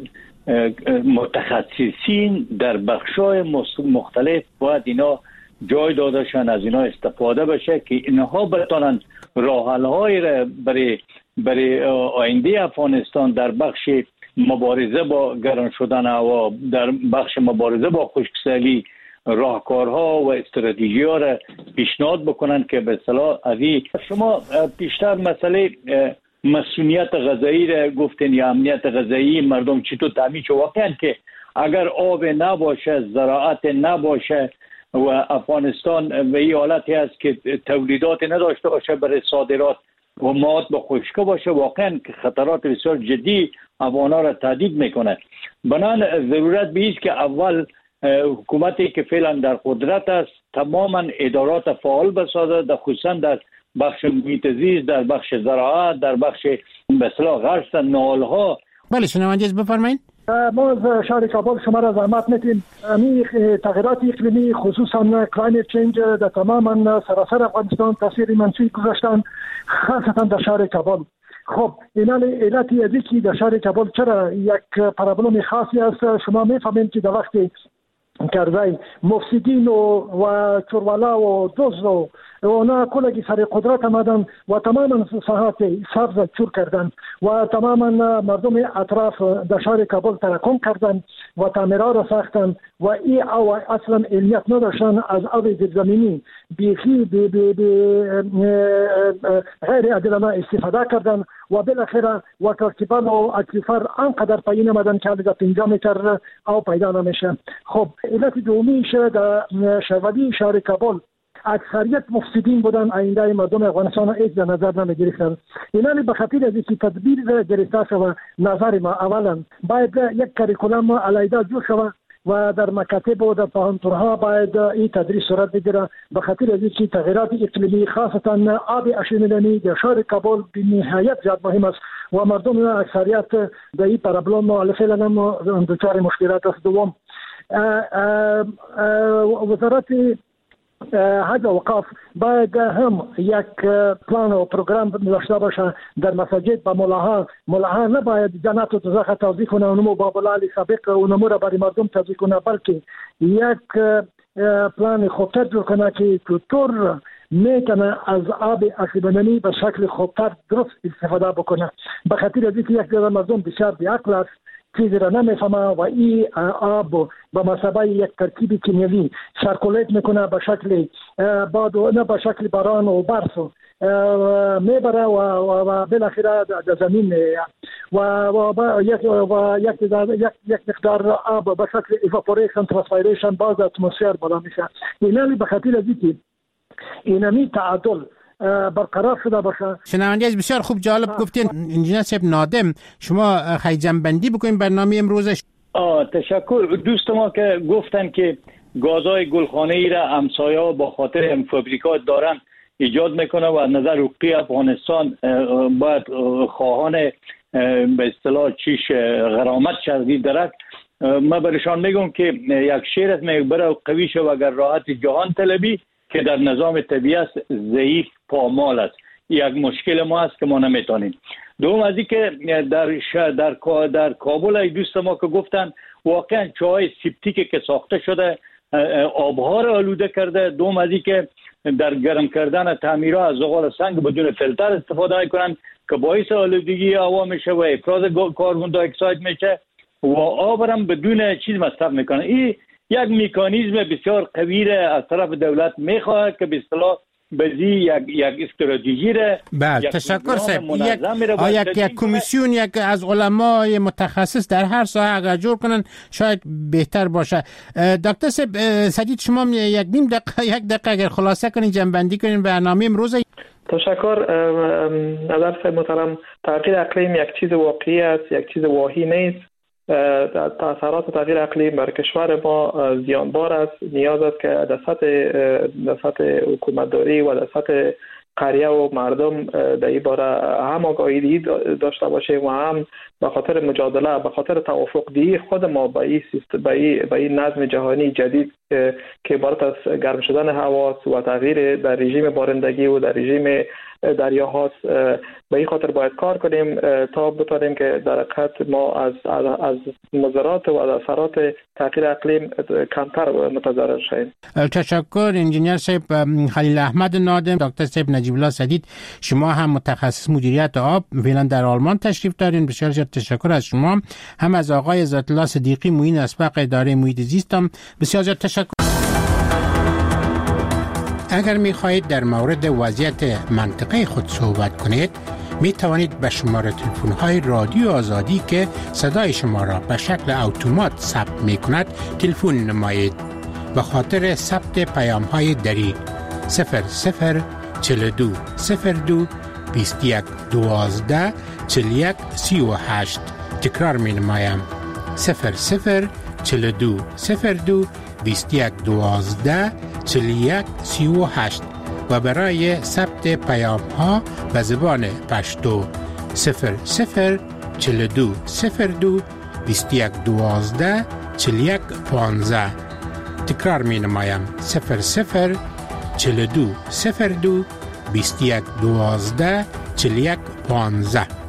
متخصصین در بخشای مختلف باید اینا جای داده شن، از اینا استفاده بشه که اینها بتونن راه حل‌های را برای برای آینده افغانستان در بخش مبارزه با گران شدن هوا، در بخش مبارزه با خشکسالی راهکارها و استراتژی‌ها را پیشنهاد بکنن که به اصطلاح ازی شما بیشتر مسئله مسئولیت غذایی را گفتین یا امنیت غذایی مردم چطور تامین شود. واقعا که اگر آب نباشه، زراعت نباشه و افغانستان به این حالتی است که تولیدات نداشته باشه برای صادرات و مواد با خشکه باشه، واقعا که خطرات بسیار جدی افغان‌ها را تهدید میکنه. بنابراین ضرورت به است که اول حکومتی که فعلا در قدرت است تماما ادارات فعال بسازد، خصوصا در بخش محیط زیست، در بخش زراعت، در بخش به اصطلاح غرس نالها. بله شنونده بفرمایید. ما از شهر کابل شما را زحمت میدیم. امی تغییرات اقلیمی خصوصا کلایمت چینج در تمام سراسر افغانستان تاثیر منفی گذاشتن، خاصتا در شهر کابل. خب این علتی ازی که در شهر کابل چرا یک پرابلم خاصی است. شما میفهمید که در وقتی کرده مفسدین و, و چوروالا و دوز و اونا کلگی سر قدرت آمدن و تماما ساحات سبز چور کردن و تماما مردم اطراف در شهر کابل تراکم کردن و تعمیرات را ساختن و این او اصلا علمیت نداشتن از آب زیرزمینی بیخی بی بی بی غیر عادلانه استفاده کردن و بالاخره و کارکیبان و اکیفر آنقدر پایین آمدن که از پنجاه متر او پیدا نمیشه. خب علت دومیش در شوالی شهر کابل اکثریت مفسدین بودن، آینده مردم افغانستان را هیچ در نظر نمیگرفتند. اینانی به خاطر از اینکه تدبیر گرفته شود، نظر ما اولا باید یک کریکولم علیحده جور شود و در مکاتب و در پوهنتونها باید این تدریس صورت بگیره. به خاطر از اینکه تغییرات اقلیمی خاصتا آب اشیملانی در شهر کابل به نهایت زیاد مهم است و مردم اکثریت در این پرابلم فعلا هم دچار مشکلات است. دوم وزارت حج و اوقاف باید هم یک پلان و پروگرام داشته باشه در مساجد با ملاها. ملاها نباید جنات و دوزخ توضیح کنه اونمو با بلال سابق اونمو را برای مردم توضیح کنه، بلکه یک پلان خوبتر جور کنه که چطور میکنه از آب آسیبانی به شکل خوبتر درست استفاده بکنه. به خاطر از اینکه یک جور مردم بسیار بی‌عقل است، چیزی را نمیفهمه و این آب به مثابه یک ترکیب کیمیایی سرکولیت میکنه به شکل باد و نه به شکل باران و برف میبره و, و, و بالاخره در زمین و, و, و یک و یک یک مقدار آب به شکل ایواپوریشن ترانسپیریشن باز اتمسفر بالا میشه. اینانی به خاطر از اینکه اینمی تعادل برقرار شده باشه. شنونده از بسیار خوب جالب گفتین. انجینیر صاحب نادم شما خیلی جنبندی بکنین برنامه امروزش. آه تشکر. دوست ما که گفتن که گازهای گلخانه‌ای را همسایه‌ها با خاطر این فابریکات دارن ایجاد میکنه و نظر حقوقی افغانستان باید خواهان به اصطلاح چیش غرامت شدید درک. ما برشان میگم که یک شعر است میگه برای قوی شو اگر راحت جهان طلبی که در نظام طبیعت ضعیف پامال است. یک مشکل ما است که ما نمیتونیم. دوم از این که در در در کابل دوست ما که گفتن واقعا چای سیپتیک که ساخته شده آبها را آلوده کرده. دوم از این که در گرم کردن تعمیرات از زغال سنگ بدون فیلتر استفاده میکنن که باعث آلودگی هوا میشه و افراز کربن دی اکساید میشه و آب هم بدون چیز مصرف میکنن. این یک مکانیزم بسیار قوی از طرف دولت میخواد که به اصطلاح بزی یک یک استراتژی را. بله تشکر صاحب. یک یک یک کمیسیون یک از علمای متخصص در هر ساحه اگر جور کنن شاید بهتر باشه. دکتر صاحب سدید شما یک نیم دقیقه یک دقیقه اگر خلاصه کنین جنبندی کنین برنامه امروز. تشکر. نظر صاحب محترم، تغییر اقلیم یک چیز واقعی است، یک چیز واهی نیست. تاثیرات تغییر اقلیم بر کشور ما زیانبار است. نیاز است که در سطح در سطح حکومتداری و در سطح قریه و مردم در این باره هم آگاهی داشته باشه و هم به خاطر مجادله به خاطر توافق دی خود ما با این به این به این نظم جهانی جدید که عبارت از گرم شدن هوا و تغییر در رژیم بارندگی و در رژیم دریاهاست، به این خاطر باید کار کنیم تا بتونیم که در حقیقت ما از از مضرات و اثرات تغییر اقلیم کمتر متضرر شویم. تشکر انجینیر صاحب خلیل احمد نادم. دکتر صاحب نجیب الله سدید شما هم متخصص مدیریت آب فعلا در آلمان تشریف دارین. بسیار زیاد تشکر از شما. هم از آقای ذات الله صدیقی معین اسبق اداره محیط زیست هم بسیار زیاد تشکر. اگر می خواهید در مورد وضعیت منطقه خود صحبت کنید می توانید به شماره تلفن های رادیو آزادی که صدای شما را به شکل اتومات ثبت می کند تلفن نمایید. به خاطر ثبت پیام های دری صفر صفر چهل و دو صفر دو بیست و یک دوازده چهل و یک سی و هشت. تکرار می نمایم صفر صفر چهل و دو صفر دو بیست و یک دوازده چهل و یک سی و هشت. و برای ثبت پیام ها به زبان پشتو صفر صفر چهل و دو صفر دو بیست و یک دوازده چهل و یک پانزده. تکرار می نمایم صفر صفر چهل و دو صفر دو بیست و یک دوازده چهل و یک پانزده.